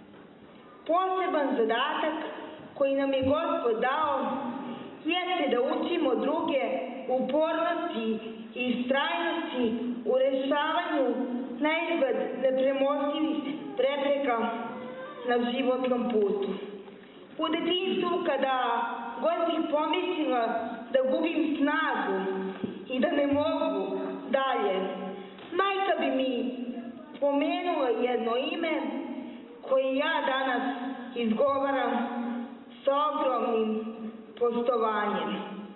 Poseban zadatak koji nam je Gospod dao jeste da učimo druge upornosti i istrajnosti u rešavanju naizgled nepremostivih prepreka na životnom putu. U detinjstvu kada god bih pomislila da gubim snagu i da ne mogu dalje, majka bi mi pomenula jedno ime koje ja danas izgovaram sa ogromnim poštovanjem.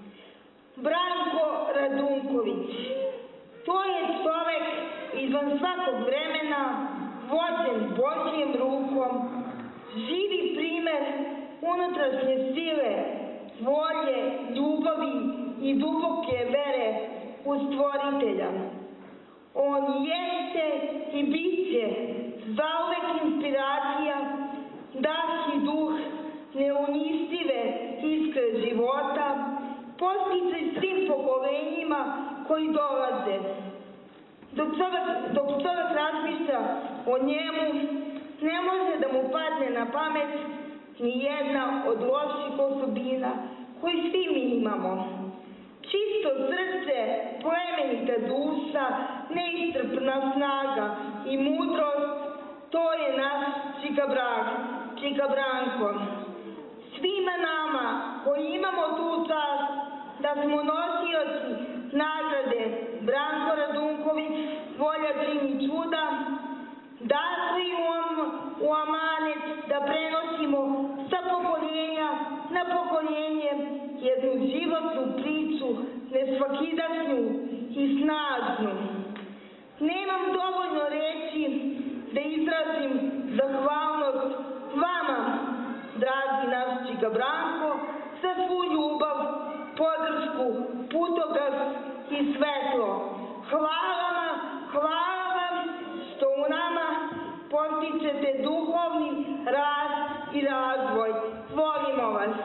Branko Radunković. To je čovek izvan svakog vremena, vođen Božjom rukom, živi primer unutrašnje sile, volje, ljubavi i duboke vere u Stvoritelja. On jeste i bit će zauvek inspiracija, dah i duh neuništive iskre života, podsticaj svim pokolenjima koji dolaze. Dok čovek, dok čovek razmišlja o njemu, ne može da mu padne na pamet ni jedna od loših osobina koji svi mi imamo. Čisto srce, plemenita duša, neistrpna snaga i mudrost, to je naš Čika Branko, Čika Branko. Svima nama koji imamo tu čast da smo nosioci nagrade Branko Radunković, volja čini čuda, dato im u amanet da prenosimo sa pokoljenja na pokoljenje jednu životnu priču, nesvakidašnju i snažnu. Nemam dovoljno reći da izrazim zahvalnost vama, dragi naš Čika Branko, za svu ljubav, podršku, putokaz i svetlo. Hvala vam, hvala vam što u nama postičete duhovni rast i razvoj. Volimo vas.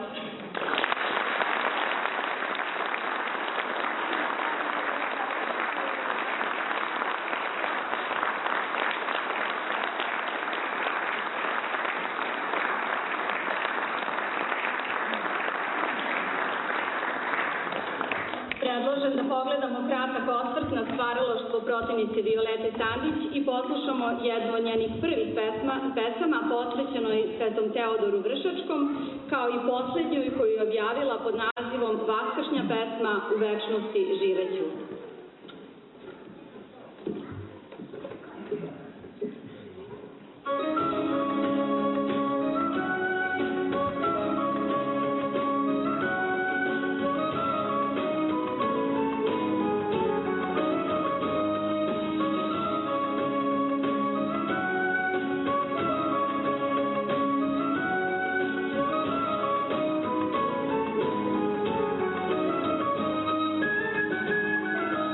Predlažem da pogledamo kratak osvrt na stvaralaštvo protivnice Violete Sandić i poslušamo jednu od njenih prvih pesma, pesama posvećenoj Svetom Teodoru Vršačkom, kao i poslednju koju je objavila pod nazivom Vaskršnja pesma U večnosti živeću. Hvala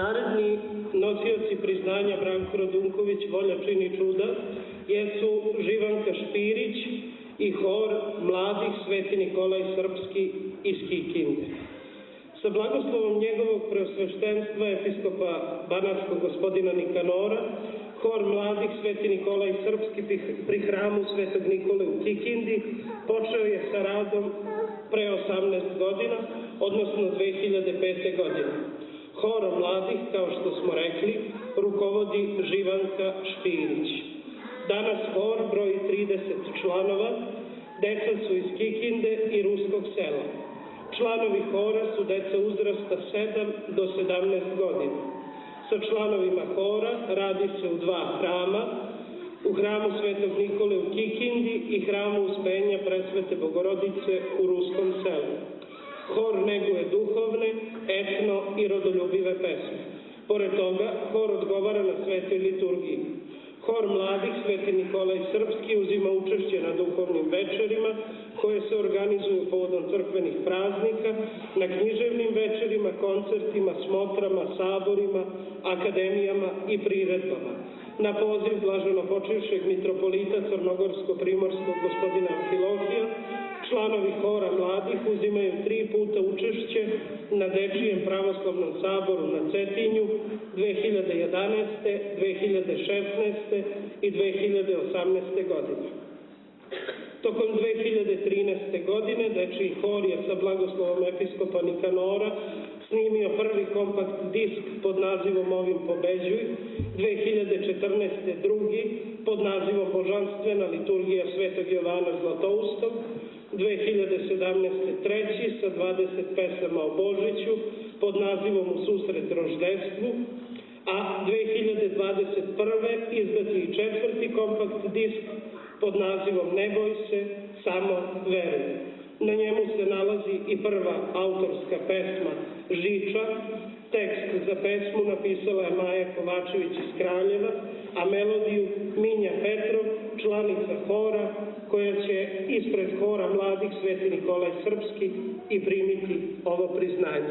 Naredni nosioci priznanja Branko Radunković, Volja čini čuda, jesu Živanka Špirić i hor mladih Sveti Nikolaj Srpski iz Kikinde. Sa blagoslovom njegovog preosveštenstva episkopa Banatskog gospodina Nikanora, hor mladih Sveti Nikolaj Srpski pri hramu Svetog Nikole u Kikindi počeo je sa radom pre osamnaest godina, odnosno dve hiljade pete. godine. Horom mladih, kao što smo rekli, rukovodi Živanka Špirić. Danas hor broji trideset članova, deca su iz Kikinde i Ruskog sela. Članovi hora su deca uzrasta sedam do sedamnaest godina. Sa članovima hora radi se u dva hrama, u hramu Svetog Nikole u Kikindi i hramu Uspenja Presvete Bogorodice u Ruskom selu. Hor neguje duhovne, etno i rodoljubive pesme. Pored toga, hor odgovara na svetoj liturgiji. Hor mladih Sveti Nikolaj Srpski uzima učešće na duhovnim večerima koje se organizuju povodom crkvenih praznika, na književnim večerima, koncertima, smotrama, saborima, akademijama i priredbama. Na poziv blaženopočivšeg mitropolita Crnogorsko-primorskog gospodina Amfilohija, članovi hora mladih uzimaju tri puta učešće na Dečijem pravoslavnom saboru na Cetinju dve hiljade jedanaeste, dve hiljade šesnaeste i dve hiljade osamnaeste. godine. Tokom dve hiljade trinaeste. godine Dečiji hor je sa blagoslovom episkopa Nikanora snimio prvi kompakt disk pod nazivom Ovim pobeđuj, dve hiljade četrnaeste. drugi pod nazivom Božanstvena liturgija Svetog Jovana Zlatoustog, dve hiljade sedamnaeste. treći sa dvadeset pesama o Božiću pod nazivom U susret roždestvu, a dve hiljade dvadeset prve. izdati i četvrti kompakt disk pod nazivom Ne boj se, samo veruj. Na njemu se nalazi i prva autorska pesma Žiča. Tekst za pesmu napisala je Maja Kovačević iz Kraljeva, a melodiju Minja Petrov, članica hora, koja će ispred hora mladih Sveti Nikolaj Srpski i primiti ovo priznanje.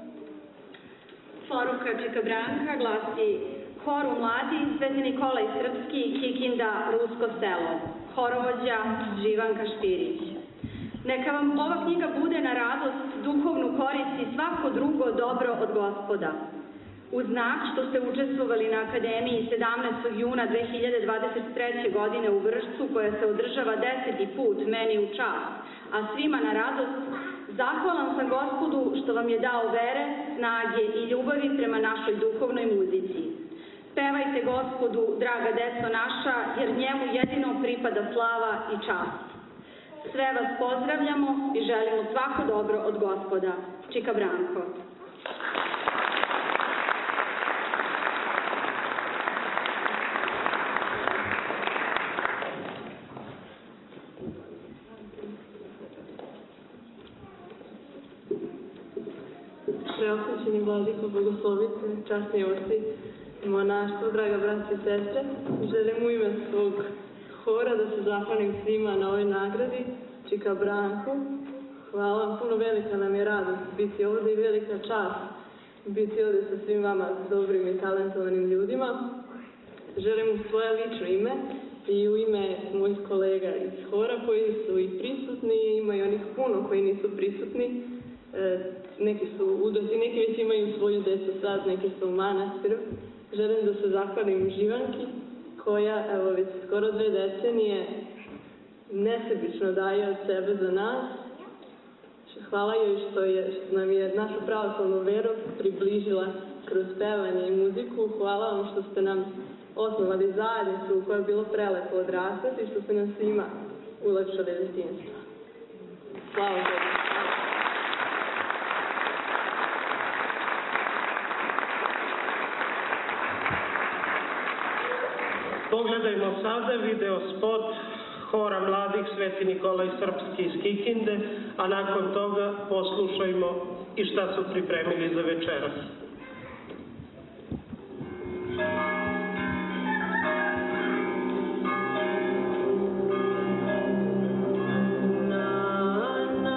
Poruka Čika Branka glasi: Horu mladi Sveti Nikolaj Srpski, Kikinda, Rusko selo. Horovođa Živanka Špirić. Neka vam ova knjiga bude na radost, duhovnu korist i svako drugo dobro od Gospoda. U znak što ste učestvovali na Akademiji sedamnaestog juna dve hiljade dvadeset treće. godine u Vršcu, koja se održava deseti put meni u čast, a svima na radost, zahvalan sam Gospodu što vam je dao vere, snage i ljubavi prema našoj duhovnoj muzici. Pevajte Gospodu, draga deco naša, jer njemu jedino pripada slava i čast. Sve vas pozdravljamo i želimo svako dobro od Gospoda. Čika Branko. Preosvećeni vladiko, bogoslovice, časni oci, monaštvo, draga braća i sestre, želim u ime svog hora da se zahvalim svima na ovoj nagradi, Čika Branku. Hvala vam, puno velika nam je radost biti ovde i velika čast biti ovde sa svim vama dobrim i talentovanim ljudima. Želim u svoje lično ime i u ime mojih kolega iz hora koji su i prisutni, ima i onih puno koji nisu prisutni. Neki su udati, neki već imaju svoju decu sad, neki su u manastiru. Želim da se zahvalim Živanki, koja, evo, već skoro dve decenije nesebično daje od sebe za nas. Hvala joj što, je, što nam je našu pravoslavnu veru približila kroz pevanje i muziku. Hvala vam što ste nam osnovali zajednicu u kojoj je bilo prelepo odrastati i što ste nam svima ulepšali detinjstvo. Slava Bogu. Pogledajmo sada video spot hora mladih Sveti Nikolaj Srpski iz Kikinde, a nakon toga poslušajmo i šta su pripremili za večeras.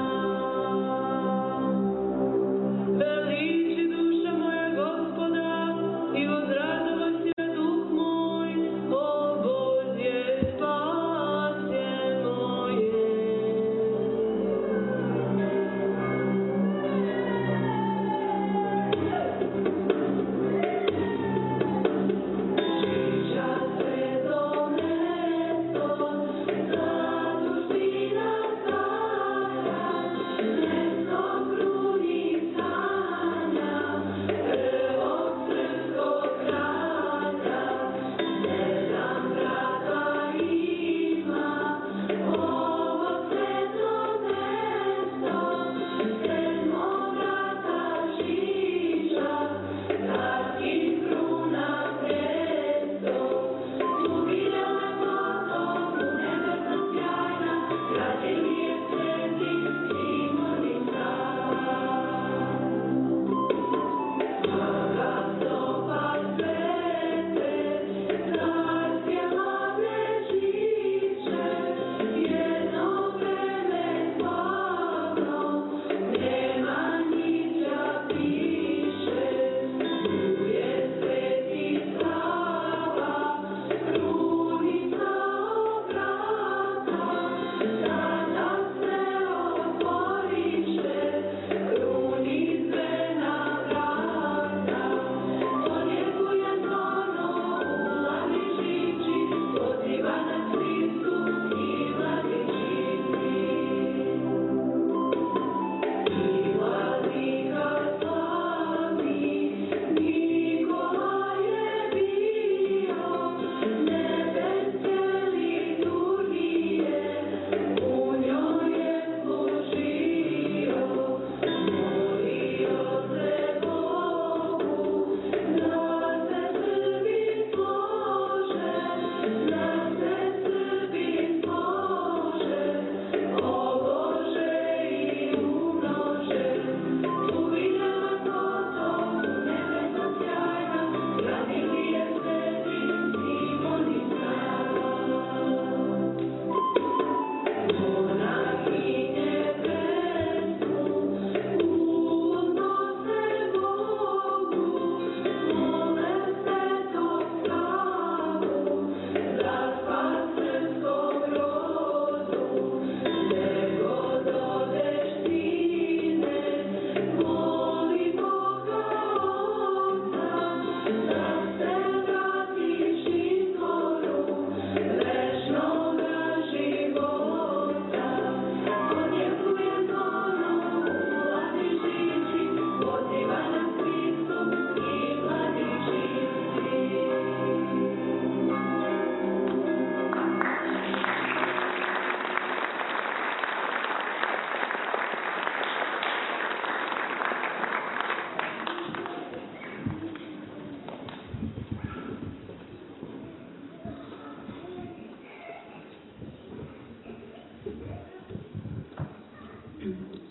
Veliči duša moja Gospoda,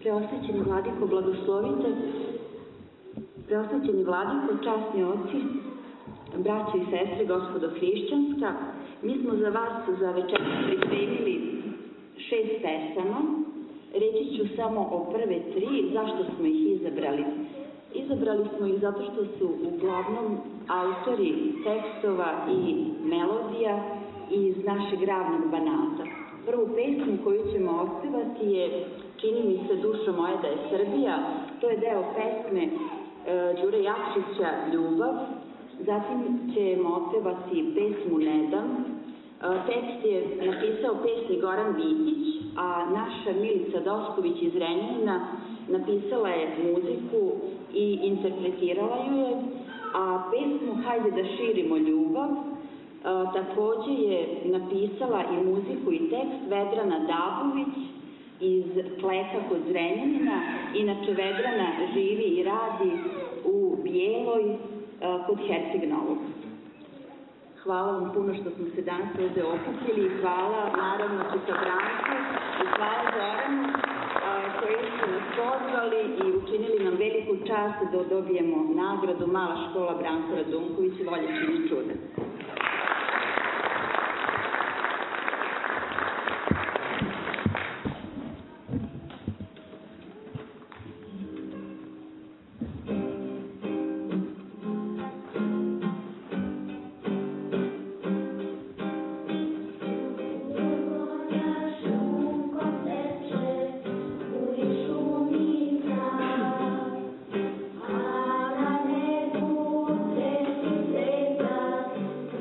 Preosvećeni vladiko, blagoslovite, preosvećeni vladiko, časni oci, braćo i sestre, gospodo hrišćanska, mi smo za vas za večeras pripremili šest pesama. Reći ću samo o prve tri, zašto smo ih izabrali. Izabrali smo ih zato što su uglavnom autori tekstova i melodija iz našeg ravnog Banata. Prvu pesmu koju ćemo otpevati je Čini mi se dušo moja da je Srbija. To je deo pesme e, Đure Jakšića Ljubav. Zatim ćemo otpevati pesmu Ne dam. E, tekst je napisao pesnik Goran Vitić, a naša Milica Dosković iz Renjanina napisala je muziku i interpretirala ju je, a pesmu Hajde da širimo ljubav takođe je napisala i muziku i tekst Vedrana Dabović iz Kleka kod Zrenjanina. Inače, Vedrana živi i radi u Bijeloj kod Herceg Novog. Hvala vam puno što smo se danas ovde okupili. Hvala naravno Čika Branku i hvala Zoranu koji su nas pozvali i učinili nam veliku čast da dobijemo nagradu Mala škola Branko Radunković i Volja čini čuda. Thank you.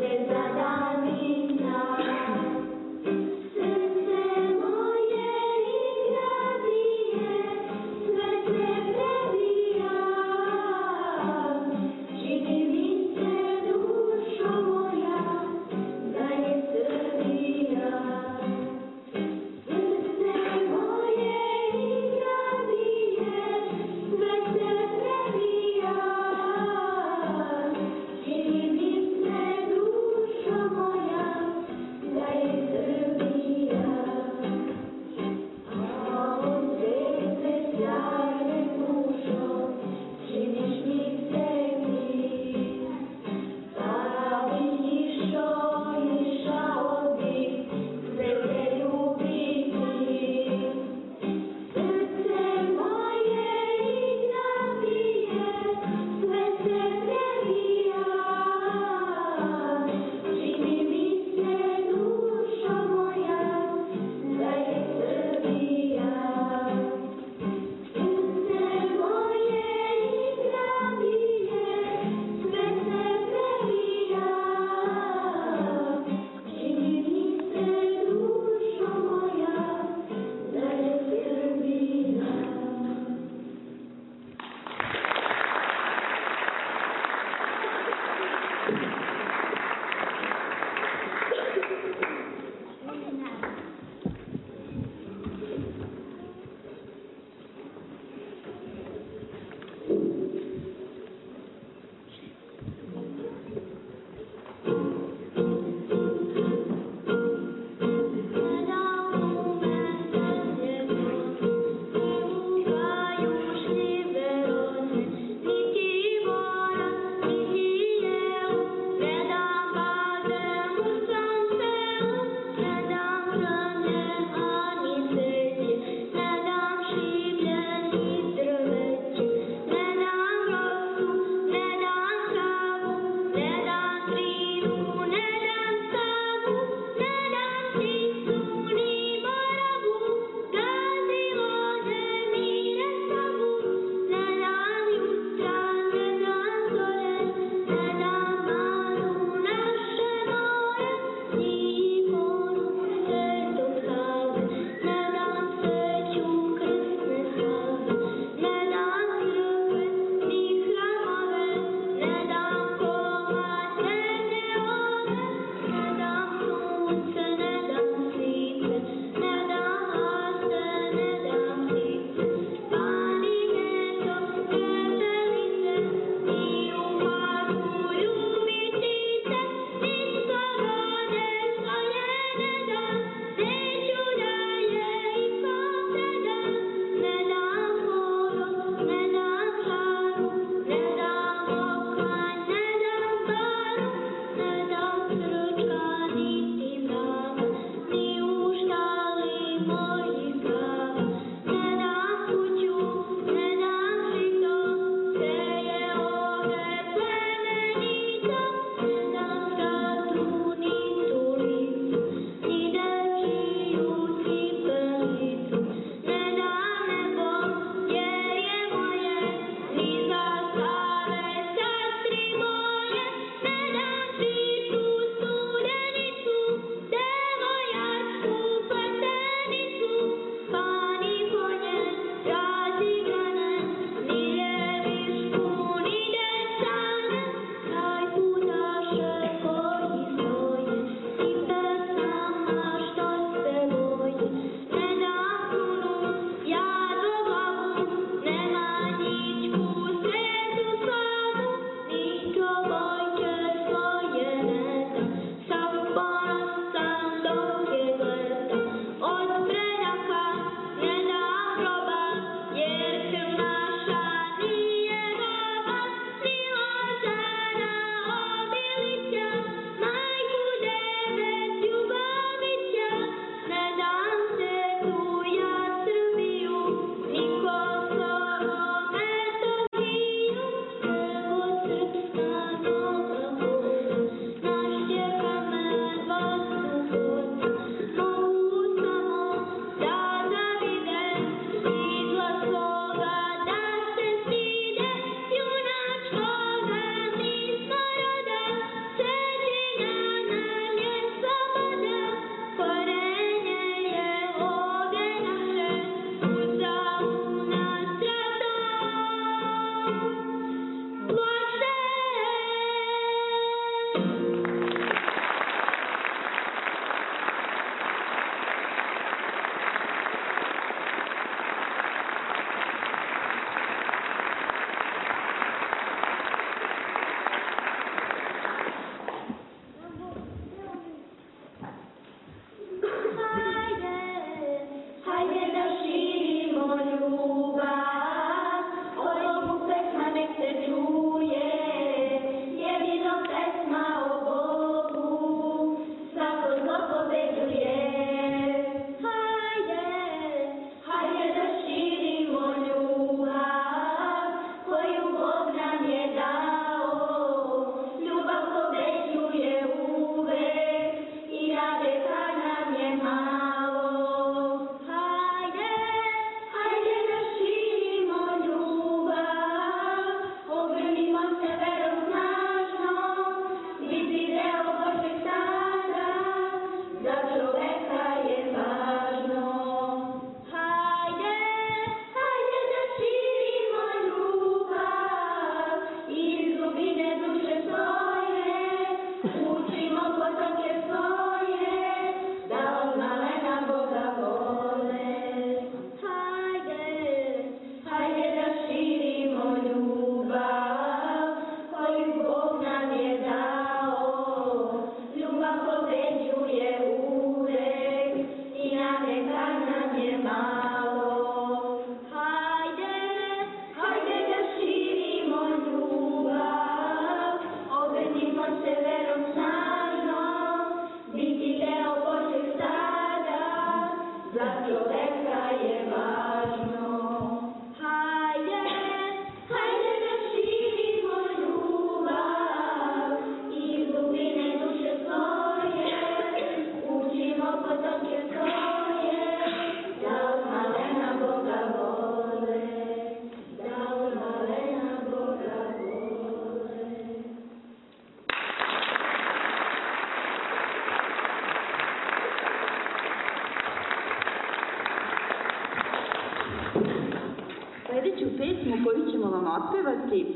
Pesmu koju ćemo vam otpevati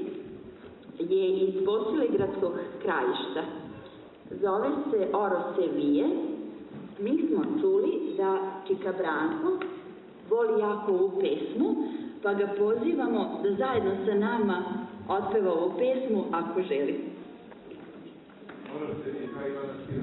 je iz Bosilegradskog krajišta. Zove se Oro se vije. Mi smo čuli da Čika Branko voli jako ovu pesmu, pa ga pozivamo da zajedno sa nama otpeva ovu pesmu ako želi. Oro se vije, kaj ima na svijetu?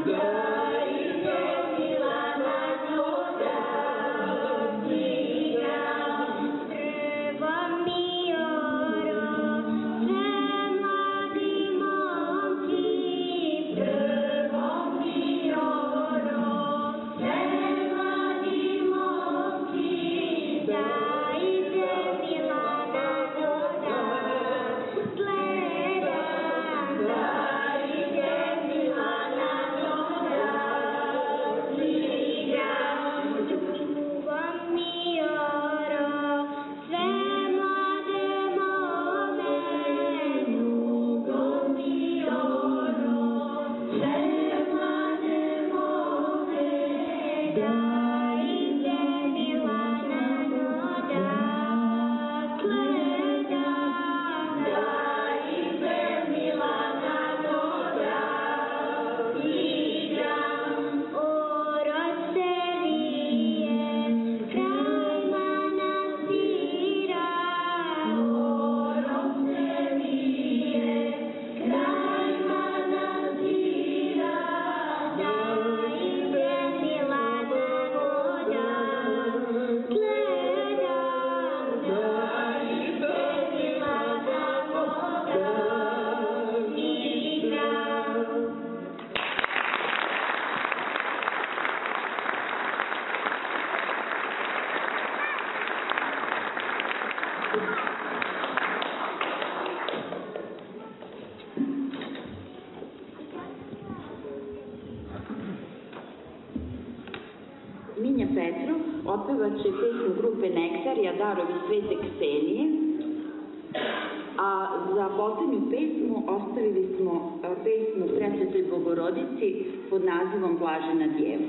Minja Petrov otpevaće pesmu grupe Nektarija Darovi Svete Ksenije, a za poslednju pesmu ostavili smo pesmu Presvetoj Bogorodici pod nazivom Blažena djeva.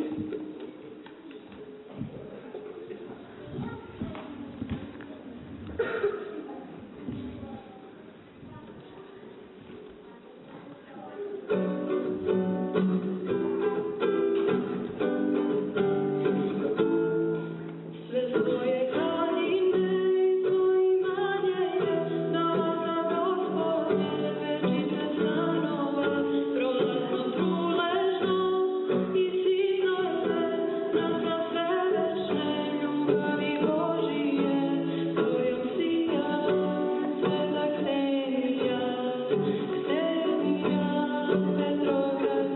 Petrograd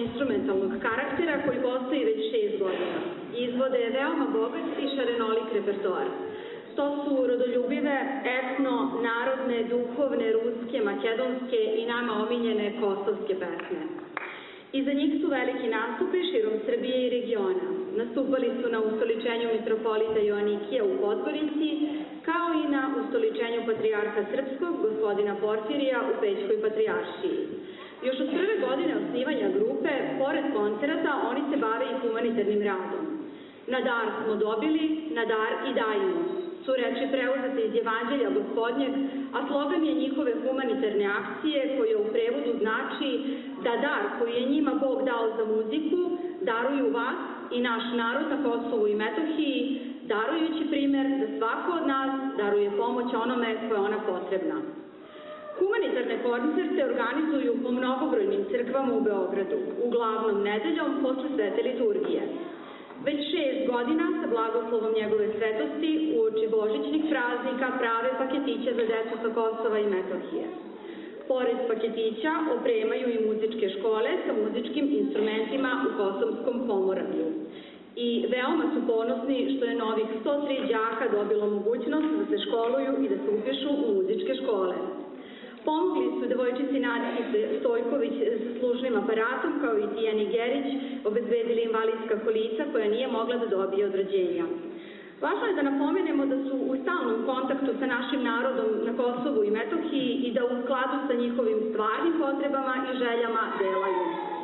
vokalno-instrumentalnog karaktera koji postoji već šest godina. Izvode je veoma bogat i šarenolik repertoar. To su rodoljubive, etno, narodne, duhovne, ruske, makedonske i nama omiljene kosovske pesme. Iza njih su veliki nastupi širom Srbije i regiona. Nastupali su na ustoličenju mitropolita Joanikija u Podgorici, kao i na ustoličenju patrijarha srpskog, gospodina Porfirija, u Pećkoj patrijaršiji. Još od prve godine osnivanja grupe, pored koncerata, oni se bave i humanitarnim radom. Na dar smo dobili, na dar i dajmo su reči preuzete iz Evanđelja Gospodnjeg, a slogan je njihove humanitarne akcije koja u prevodu znači da dar koji je njima Bog dao za muziku daruju vas i naš narod na Kosovu i Metohiji, darujući primer da svako od nas daruje pomoć onome koja je ona potrebna. Humanitarne koncerte organizuju po mnogobrojnim crkvama u Beogradu, uglavnom nedeljom posle svete liturgije. Već šest godina sa blagoslovom njegove svetosti uoči božićnih praznika prave paketiće za decu sa Kosova i Metohije. Pored paketića opremaju i muzičke škole sa muzičkim instrumentima u Kosovskom pomoravlju. I veoma su ponosni što je novih sto tri đaka dobilo mogućnost da se školuju i da se upišu u muzičke škole. Pomogli su devojčici Nadici Stojković sa slušnim aparatom, kao i Tijani Gerić, obezbedili invalidska kolica koja nije mogla da dobije od rođenja. Važno je da napomenemo da su u stalnom kontaktu sa našim narodom na Kosovu i Metohiji i da u skladu sa njihovim stvarnim potrebama i željama delaju.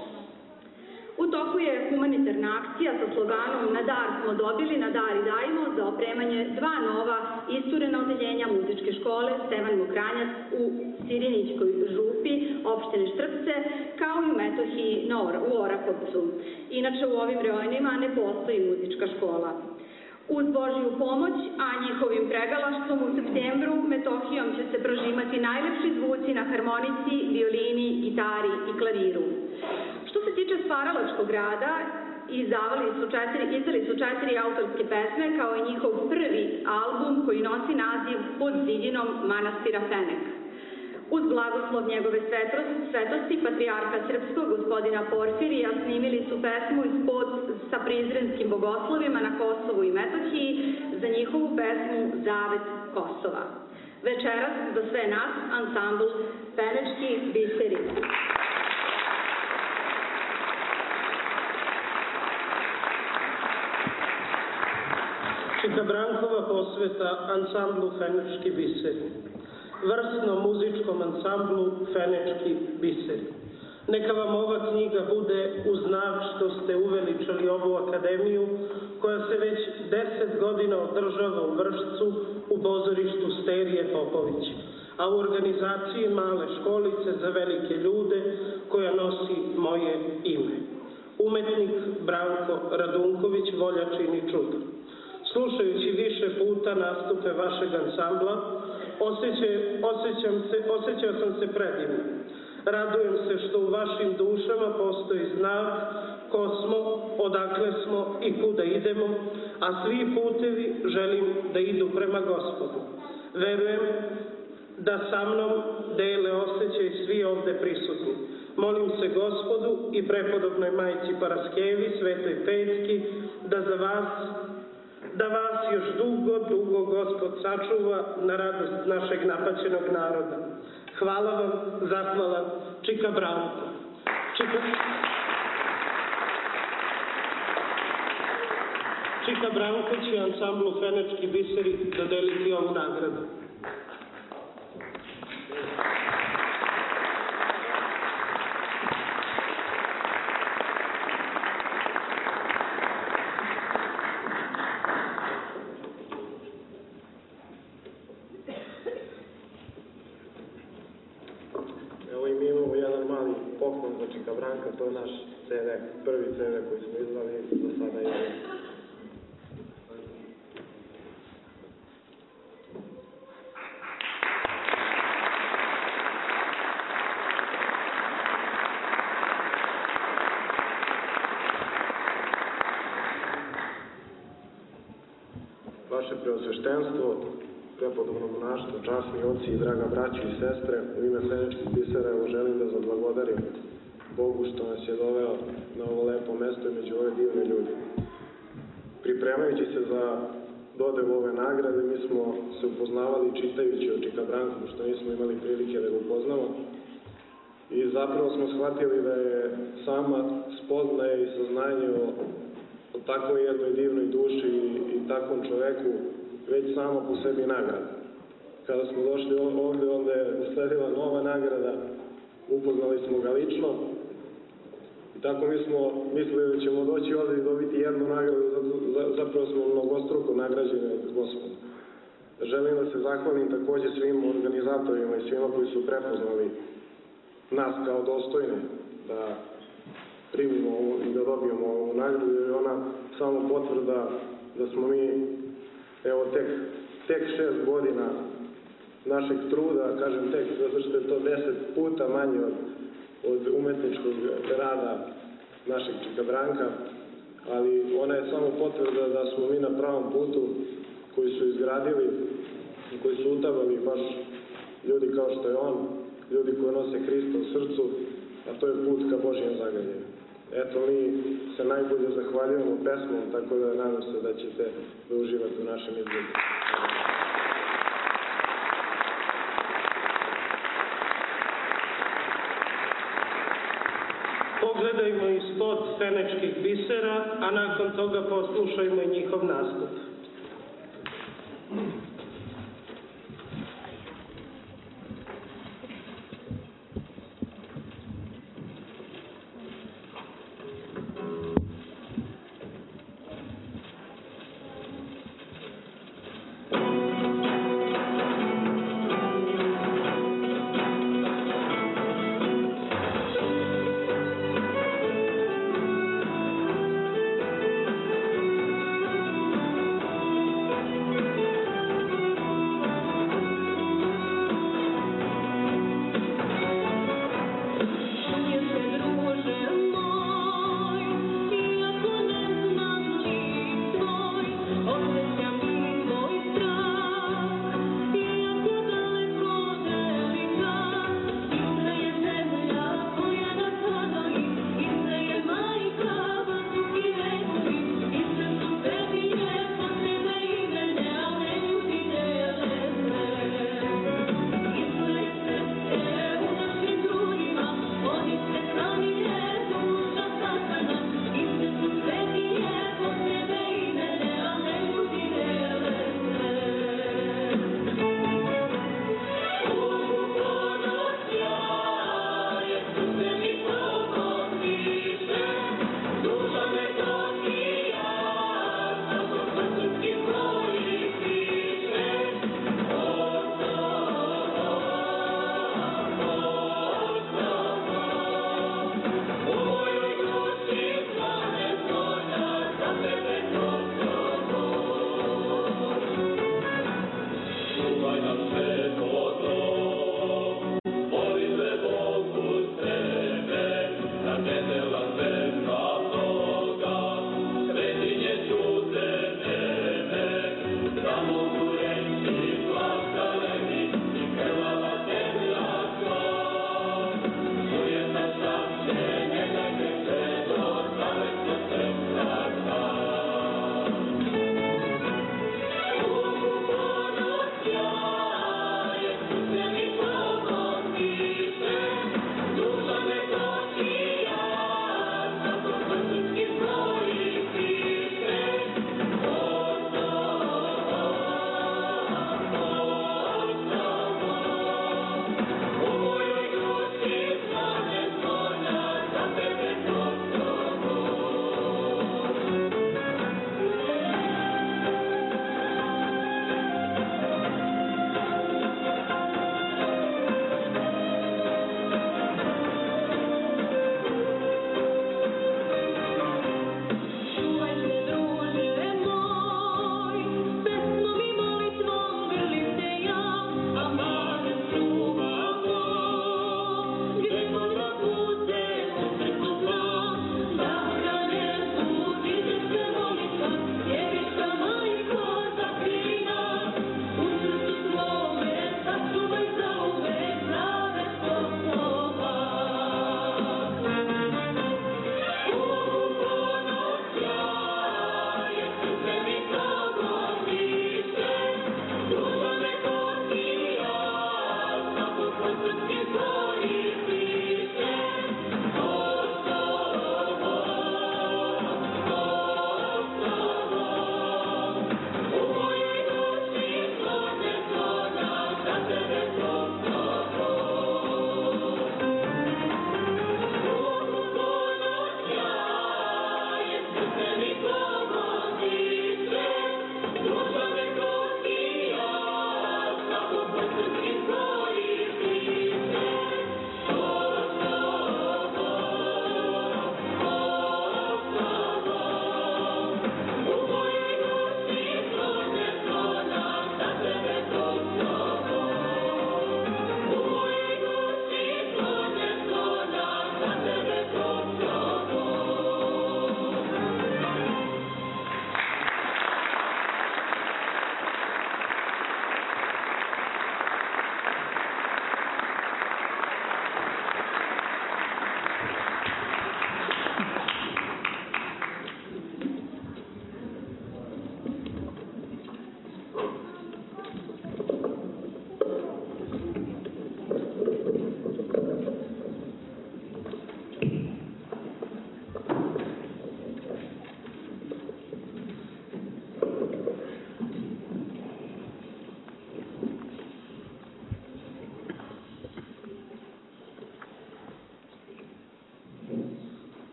U toku je humanitarna akcija sa sloganom "Na dar smo dobili, na dar i dajmo" za opremanje dva nova isturena odeljenja muzičke škole Stevan Mokranjac u Sirinićkoj župi, opštine Štrpce, kao i u Metohiji u Orahovcu. Inače, u ovim reonima ne postoji muzička škola. Uz Božju pomoć, a njihovim pregalaštvom u septembru, Metohijom će se prožimati najlepši zvuci na harmonici, violini, gitari i klaviru. Što se tiče stvaralačkog rada, izdali su četiri, izdali su četiri autorske pesme, kao i njihov prvi album koji nosi naziv Pod zidinom manastira Fenek. Uz blagoslov njegove svetosti, patrijarha srpskog, gospodina Porfirija, snimili su pesmu ispod sa prizrenskim bogoslovima na Kosovu i Metohiji za njihovu pesmu Zavet Kosova. Večeras za sve nas ansambl Fenečki biseri. Čika Brankova posveta ansamblu Fenečki biseri. Vrsno-muzičkom ansamblu Fenečki biseri. Neka vam ova knjiga bude u znak što ste uveličali ovu akademiju koja se već deset godina održava u Vršcu u pozorištu Sterije Popović, a u organizaciji male školice za velike ljude koja nosi moje ime. Umetnik Branko Radunković, volja čini čudo. Slušajući više puta nastupe vašeg ansambla, osjećam se, osjećao sam se predivno. Radujem se što u vašim dušama postoji znak ko smo, odakle smo i kuda idemo, a svi putevi želim da idu prema Gospodu. Verujem da sa mnom dele osjećaj svi ovde prisutni. Molim se Gospodu i prepodobnoj majci Paraskevi, Svetoj Petki, da za vas da vas još dugo, dugo Gospod sačuva na radost našeg napaćenog naroda. Hvala vam, zahvalan Čika Branko. Čika, Čika Branko će ansamblu Fenečki biseri dodeliti ovu nagradu. Čika Branka, to je naš ce de, prvi ce de koji smo izdali do sada je. Vaše preosveštenstvo, prepodobno monaštvo, časni oci i draga braći i sestre, u ime Fenečkih bisera evo želim da zablagodarim Bogu što nas je doveo na ovo lepo mesto i među ove divne ljude. Pripremajući se za dodelu ove nagrade, mi smo se upoznavali čitajući o Čika Branku, što nismo imali prilike da ga upoznamo. I zapravo smo shvatili da je sama spoznaje i saznanje o, o takvoj jednoj divnoj duši i, i takvom čoveku već samo po sebi nagrada. Kada smo došli ovde, onda je usledila nova nagrada, upoznali smo ga lično i tako mi smo mislili da ćemo doći ovde i dobiti jednu nagradu, zapravo smo mnogostruko nagrađeni od Gospoda. Želim da se zahvalim takođe svim organizatorima i svima koji su prepoznali nas kao dostojne da primimo i da dobijemo ovu nagradu, jer je ona samo potvrda da smo mi, evo, tek, tek šest godina našeg truda, kažem tek, zato što je to deset puta manje od, od umetničkog rada našeg Čika Branka, ali ona je samo potvrda da smo mi na pravom putu koji su izgradili i koji su utabali baš ljudi kao što je on, ljudi koji nose Hrista u srcu, a to je put ka Božijem zaglavljenju. Eto, mi se najbolje zahvaljujemo pesmom, tako da nadam se da ćete da uživati u našem izgledu. Pogledajmo i spot Fenečkih bisera, a nakon toga poslušajmo i njihov nastup. Thank you.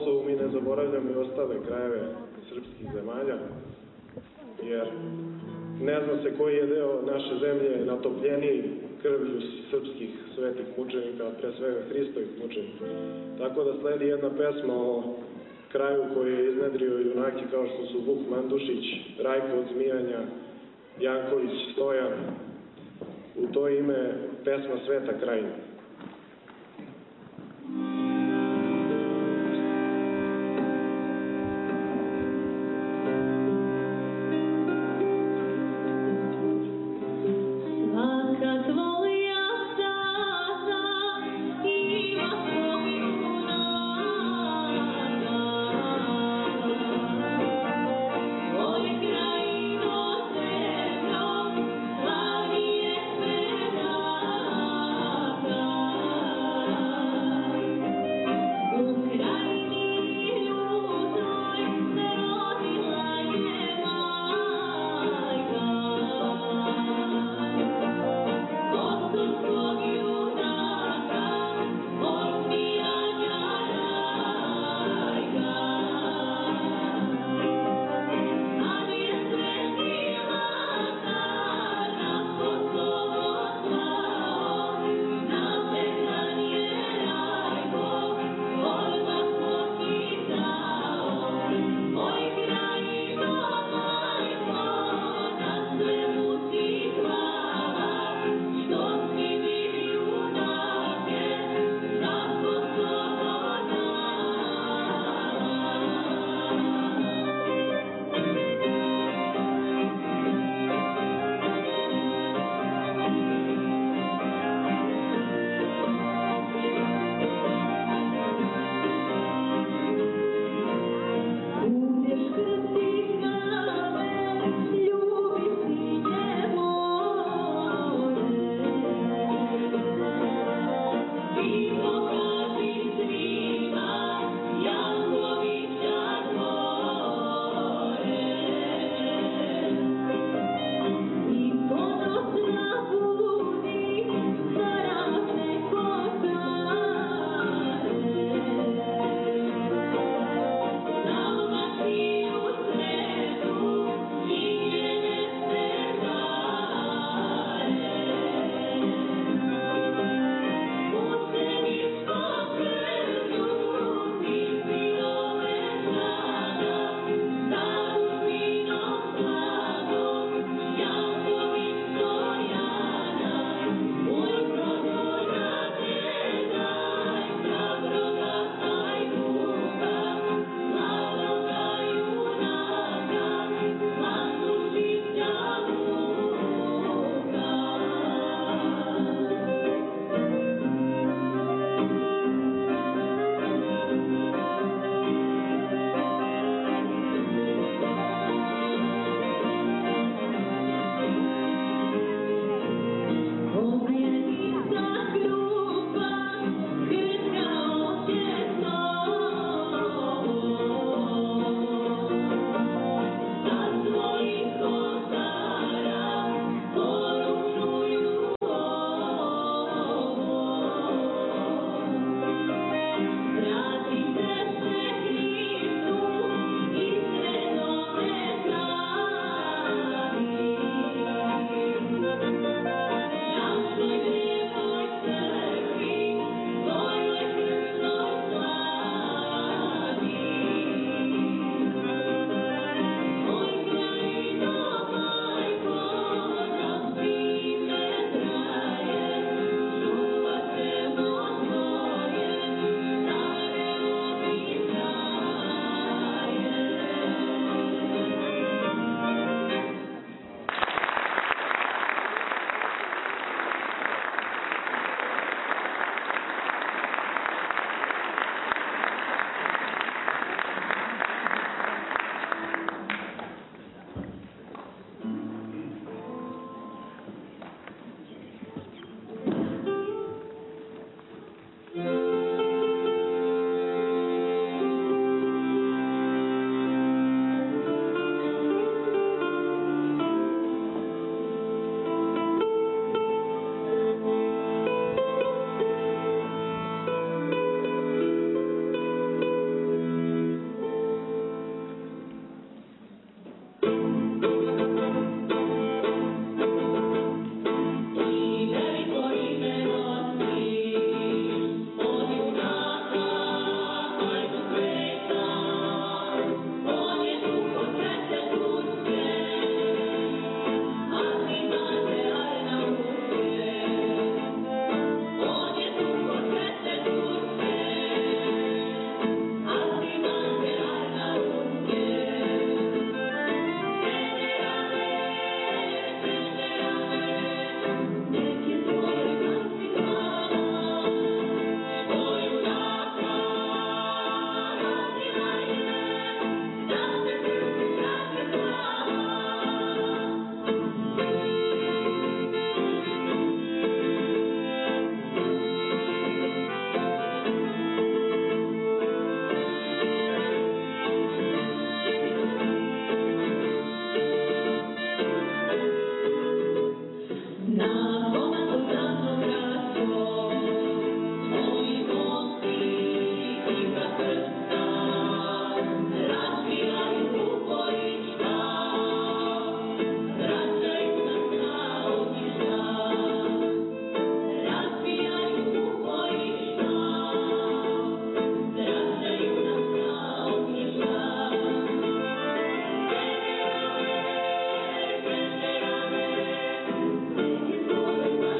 Kosovu mi ne zaboravljamo i ostale krajeve srpskih zemalja, jer ne zna se koji je deo naše zemlje natopljeniji krvlju srpskih svetih mučenika, pre svega Hristovih mučenika. Tako da sledi jedna pesma o kraju koji je iznedrio junaki kao što su Vuk Mandušić, Rajko od Zmijanja, Janković Stojan. U to ime pesma Sveta Krajina. Hvala. Thank you.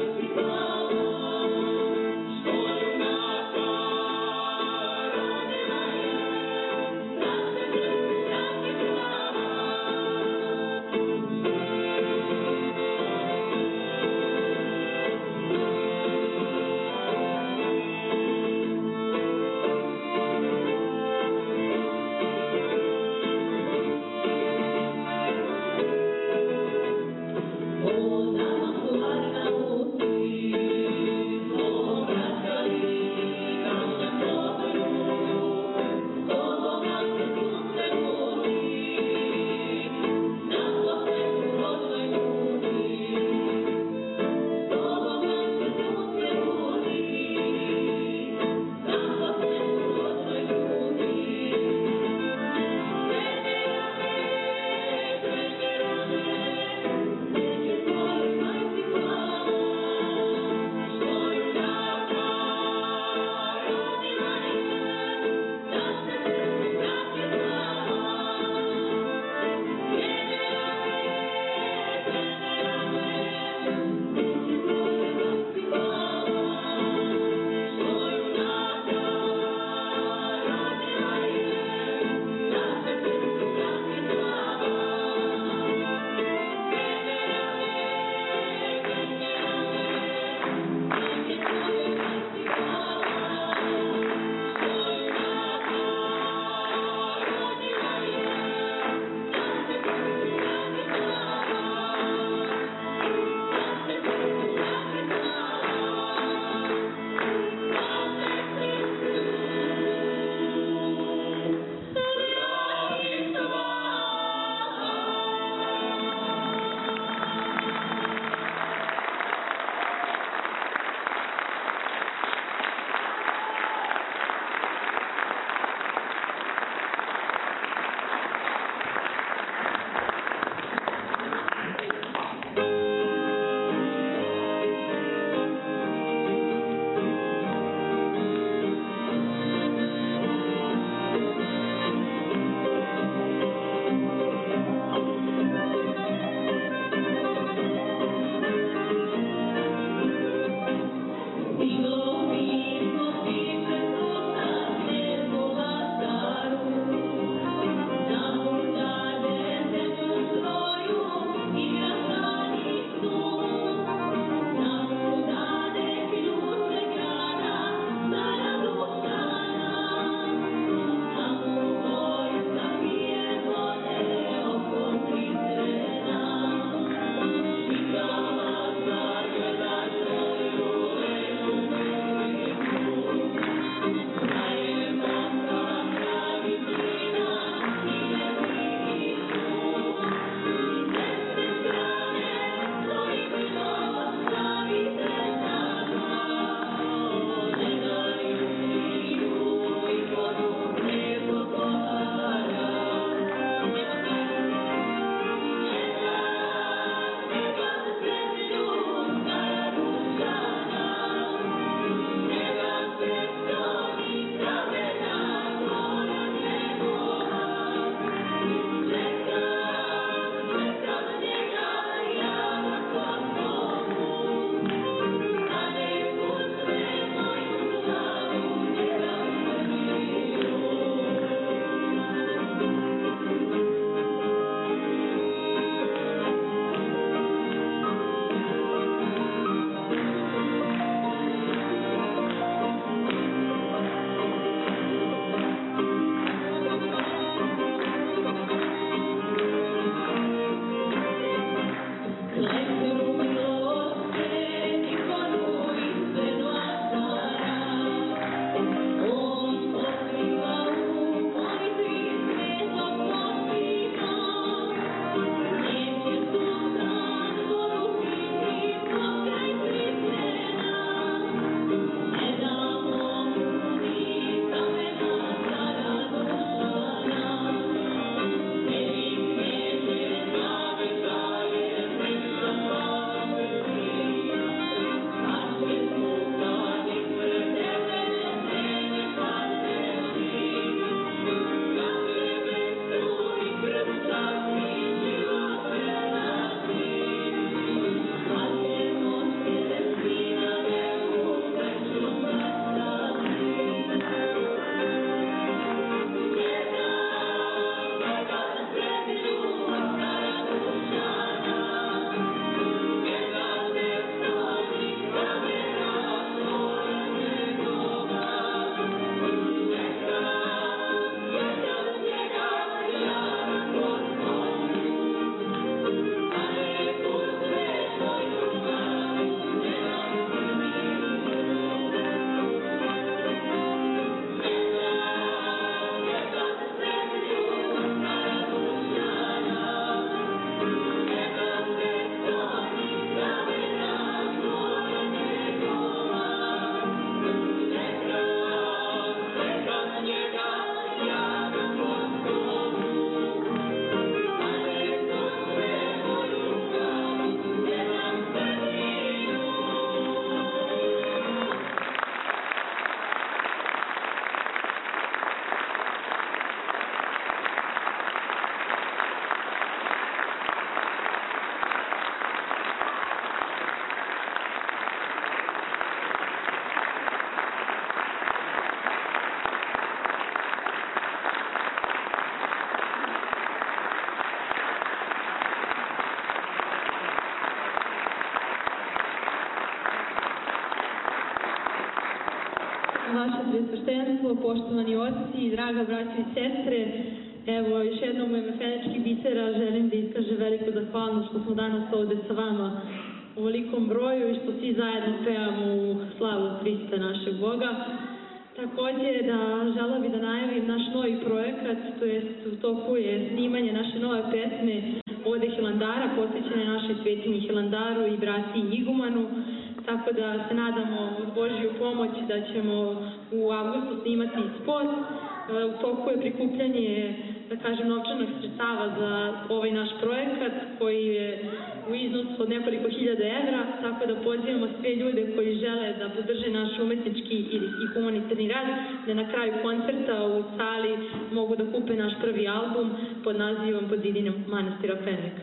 vaše presveštenstvo, poštovani oci, draga braća i sestre, evo, još jednom u ime Feničkih bitera želim da iskažem veliko zahvalnost što smo danas ovde sa vama u velikom broju i što svi zajedno pevamo u slavu Hrista našeg Boga. Takođe, da žela bi da najavim naš novi projekat, to jest u toku je snimanje naše nove pesme Ode Hilandara, posvećene našoj svetinji Hilandaru i brati Igumanu, tako da se nadamo uz Božju pomoć da ćemo u avgustu snimati spot. U toku je prikupljanje, da kažem, novčanih sredstava za ovaj naš projekat koji je u iznosu od nekoliko hiljada evra, tako da pozivamo sve ljude koji žele da podrže naš umetnički i humanitarni rad, da na kraju koncerta u sali mogu da kupe naš prvi album pod nazivom Pod zidinom manastira Fenik.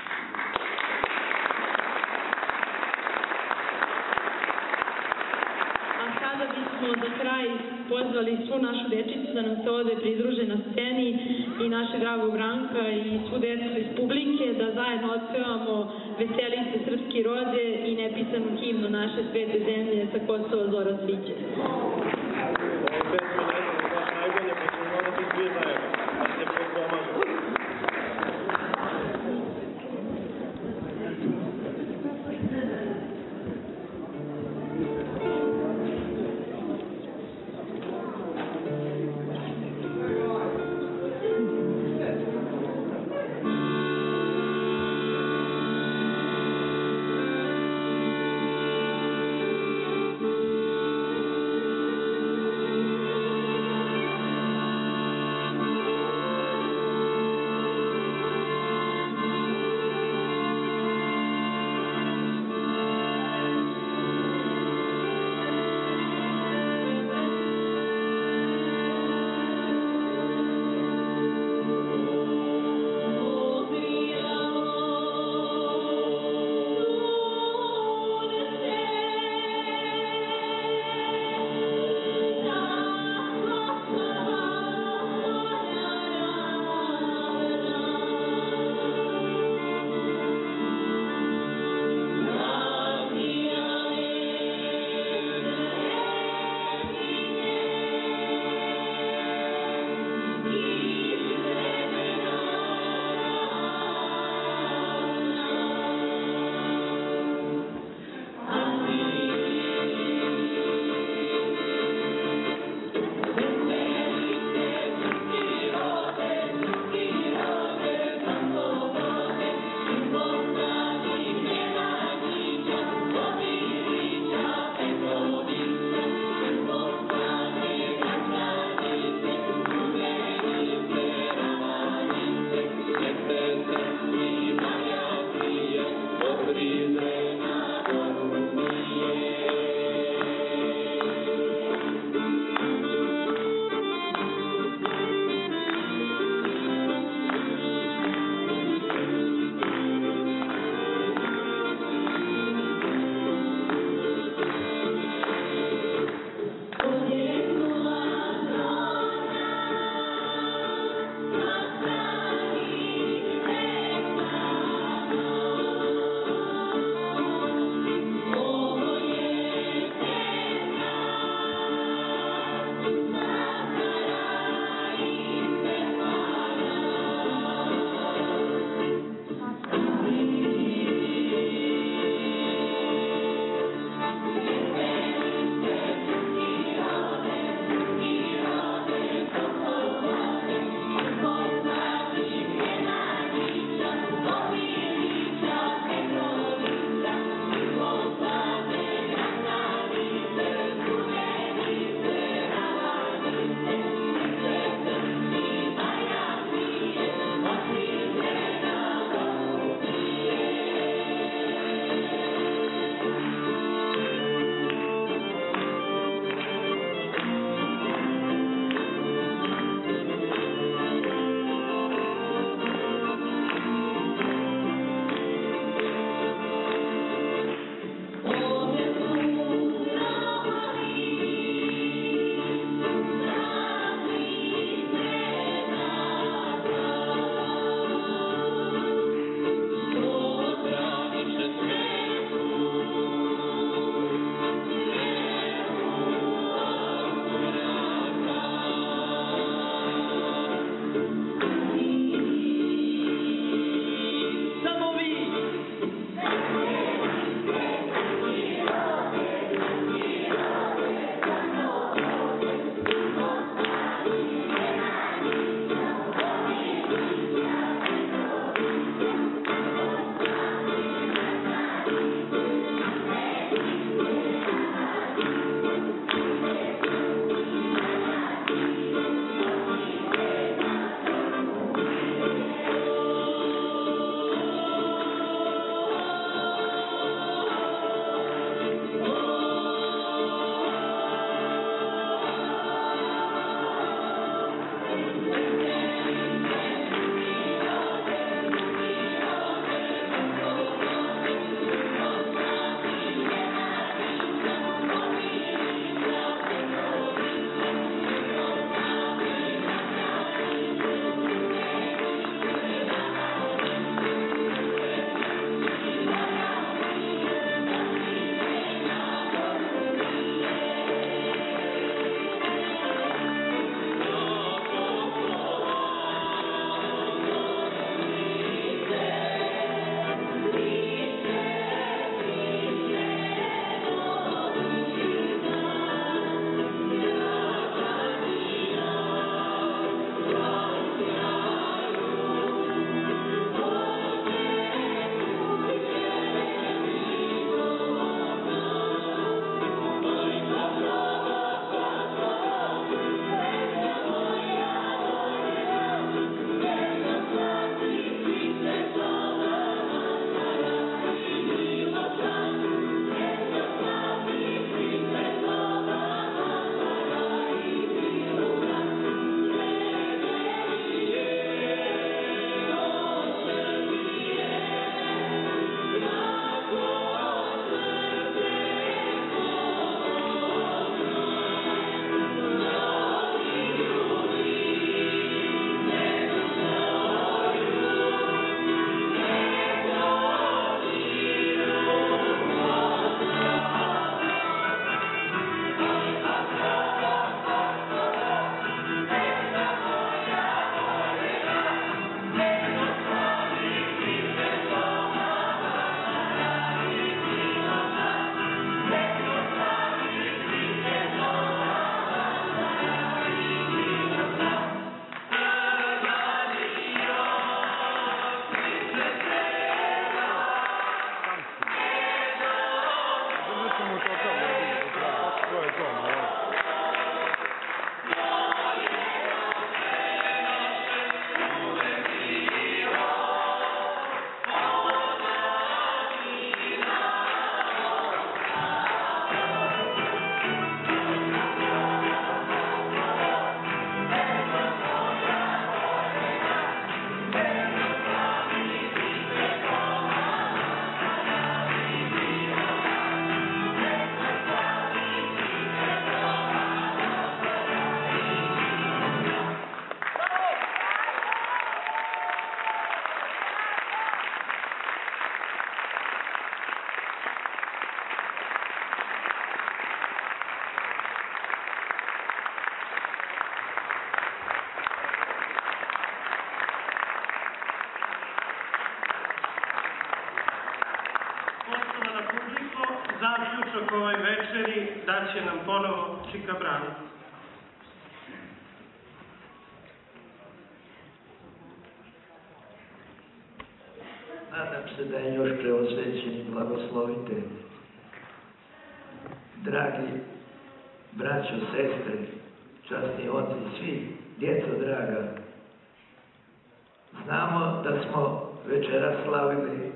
Sada bismo za kraj pozvali svu našu dečicu da nam se ovde pridruže na sceni i našeg dragog Branka i svu decu iz publike da zajedno otpevamo Veseli se srpski rode i nepisanu himnu naše svete zemlje sa Kosova Zora sviće. Ovo pesme ne znam baš najbolje, pa ćemo morati svi zajedno, da se pomažemo. Thank you. zaključak ovoj večeri daće nam ponovo Čika Branko. Nadam se da je još preosvećeni, blagoslovite. Dragi braćo, sestre, časni oci, svi, djeco draga, znamo da smo večeras slavili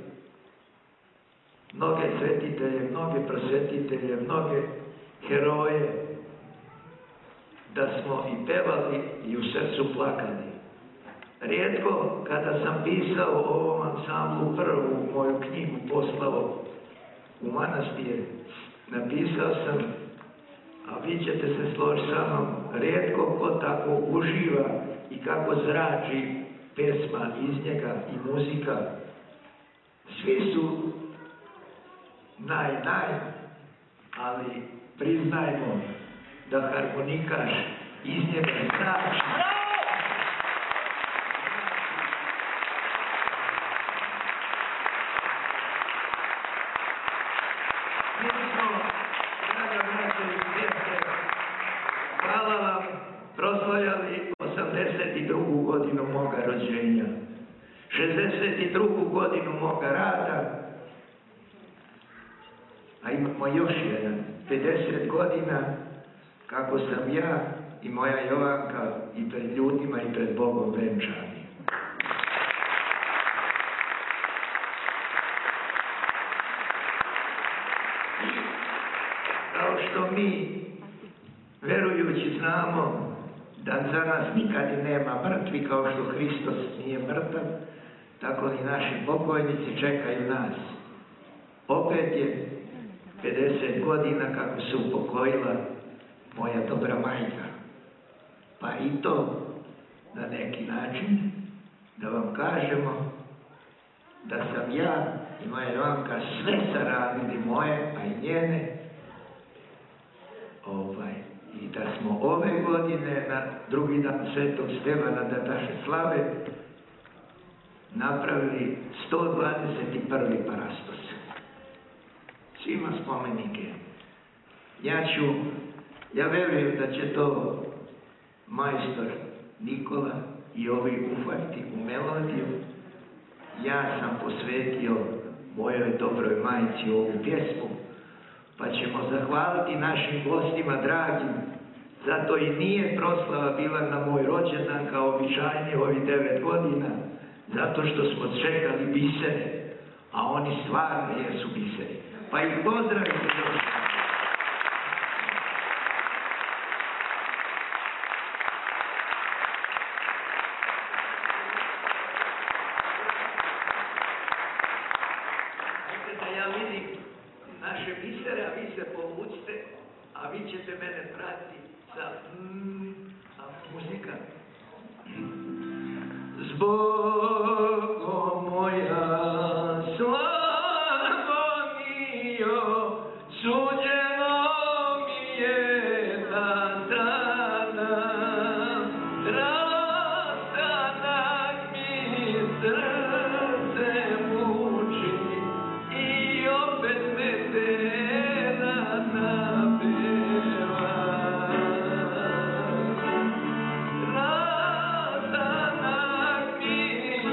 mnoge svetitelje, mnoge prosvetitelje, mnoge heroje, da smo i pevali i u srcu plakali. Rijetko kada sam pisao o ovom ansamblu prvu moju knjigu poslao u manastir, napisao sam, a vi ćete se složiti sa mnom, rijetko ko tako uživa i kako zrači pesma iz njega i muzika. Svi su naj, naj, ali priznajmo da harmonikaš iz njega zrači. Hvala vam, proslavljali osamdeset drugu godinu moga rođenja, šezdeset drugu godinu moga rada, a imamo još jedan, pedeset godina kako sam ja i moja Jovanka i pred ljudima i pred Bogom venčani. Kao što mi verujući znamo da za nas nikad i nema mrtvi, kao što Hristos nije mrtav, tako i naši pokojnici čekaju nas. Opet je pedeset godina kako se upokojila moja dobra majka. Pa i to na neki način da vam kažemo da sam ja i moja Jovanka sve saradili moje, a i njene, ovaj, i da smo ove godine na drugi dan Svetog Stevana, da naše slave, napravili sto dvadeset prvi parastos. Svima spomenike. Ja ću, ja verujem da će to majstor Nikola i ovi ufati u melodiju. Ja sam posvetio mojoj dobroj majci ovu pjesmu, pa ćemo zahvaliti našim gostima dragim, zato i nije proslava bila na moj rođendan kao običajni ovih devet godina, zato što smo čekali bisere, a oni stvarno jesu biseri. Pa ih pozdravite dobro. Ja vidim naše bisere, a vi se povucite, a vi ćete mene pratiti sa mm, a muzika. Zbogom moja Slavonijo, suđeno mi je da stradam, rastanak mi srce muči i opet me tera napeva. Rastanak mi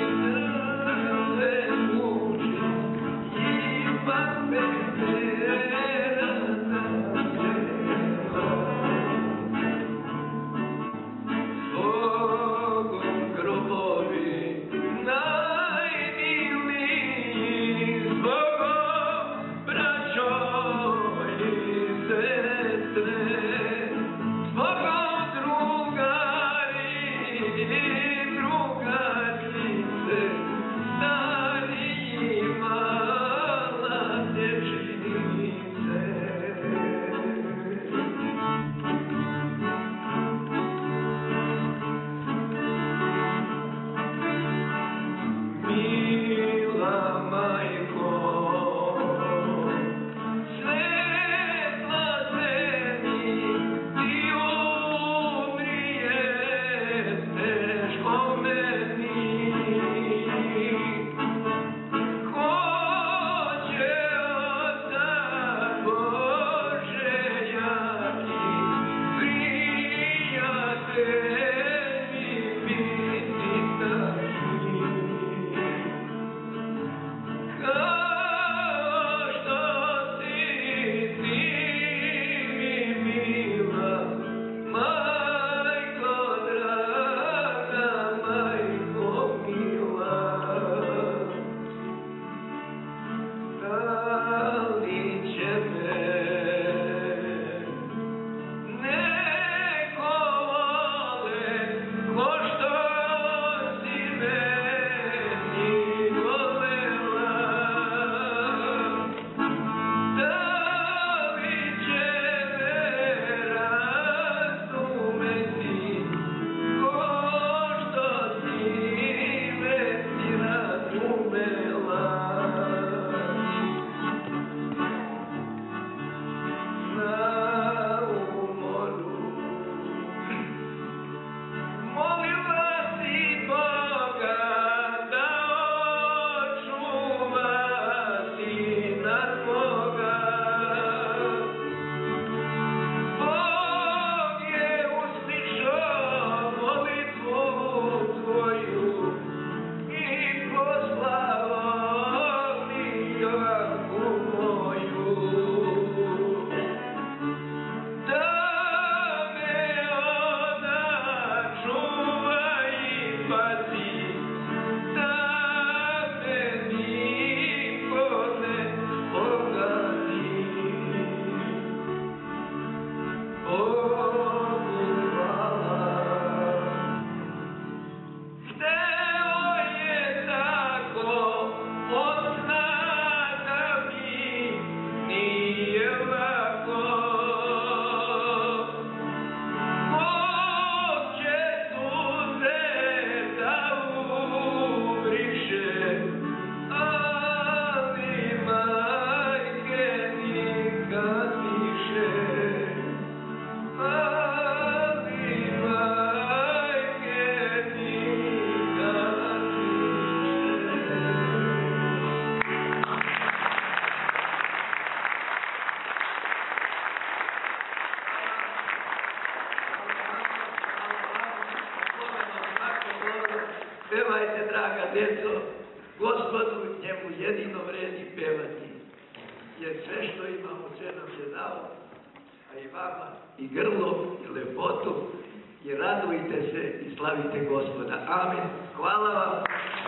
deco, Gospodu njemu jedino vredi pevati, jer sve što imamo, sve nam je dao, a i vama i grlo i lepotu, i radujte se i slavite Gospoda. Amin. Hvala vam.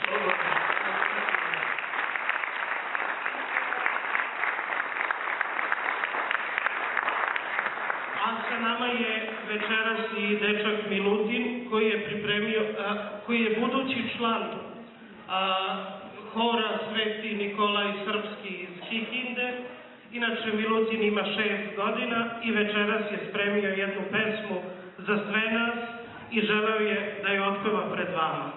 A sa nama je večeras i dečak Milutin, koji je pripremio, a, koji je budući član a, hora Sveti Nikolaj Srpski iz Kikinde. Inače, Milutin ima šest godina i večeras je spremio jednu pesmu za sve nas i želeo je da je otpeva pred vama.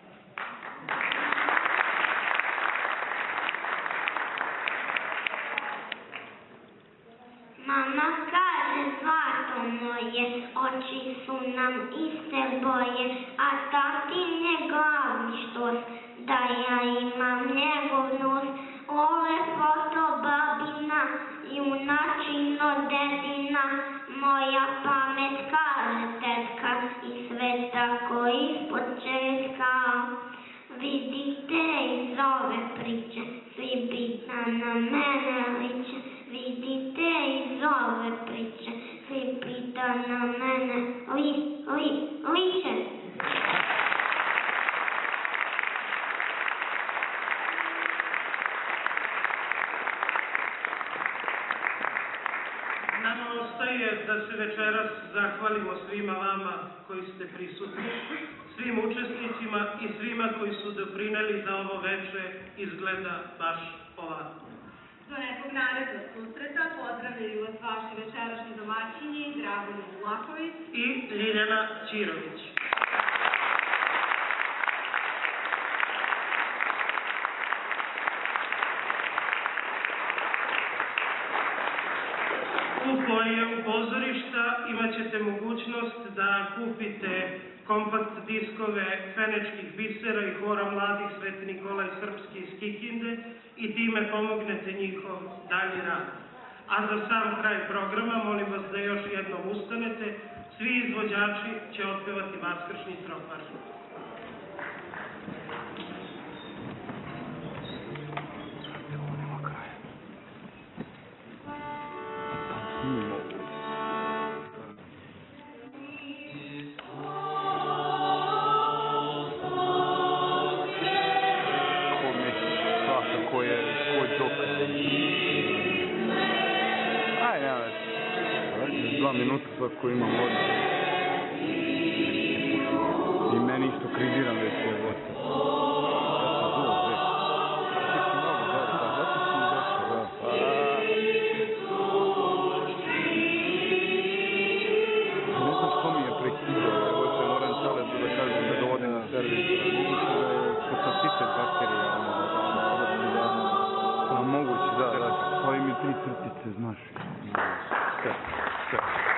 Mama kaže, zlato moje, oči su nam iste boje, a tati ne glavi što da ja imam njegov nos. Ole foto babina, junačino dedina, moja pamet kaže tetka i sve tako iz početka. Vidite iz ove priče, svi bi da na mene liče. Vidite iz ove priče, svi bi da na mene li, li, liče. Nama ostaje da se večeras zahvalimo svima vama koji ste prisutni, svim učesnicima i svima koji su doprineli da ovo veče izgleda baš ovako. Do nekog narednog susreta pozdravljaju vas vaši večerašnji domaćini Dragoljub Vlahović i Ljiljana Ćirović. U foajeru pozorišta imat ćete mogućnost da kupite kompakt diskove Fenečkih bisera i hora mladih Sveti Nikolaj Srpski iz Kikinde i time pomognete njihov dalji rad. A za sam kraj programa molim vas da još jednom ustanete. Svi izvođači će otpevati Vaskršnji tropar. Dva minuta svako imam vodu. I meni isto kriziram već je voda. Ja sam zuo već. Ti si mnogo dobro, da, zato si i došao, da. Ne znam što mi je prekidao, evo se moram Saletu da kažem da dovodi na servis. Moguće da je kapacitet bakterija, ono, da pa moguće, da, da, stoji mi tri crtice, znaš. Sve, sve.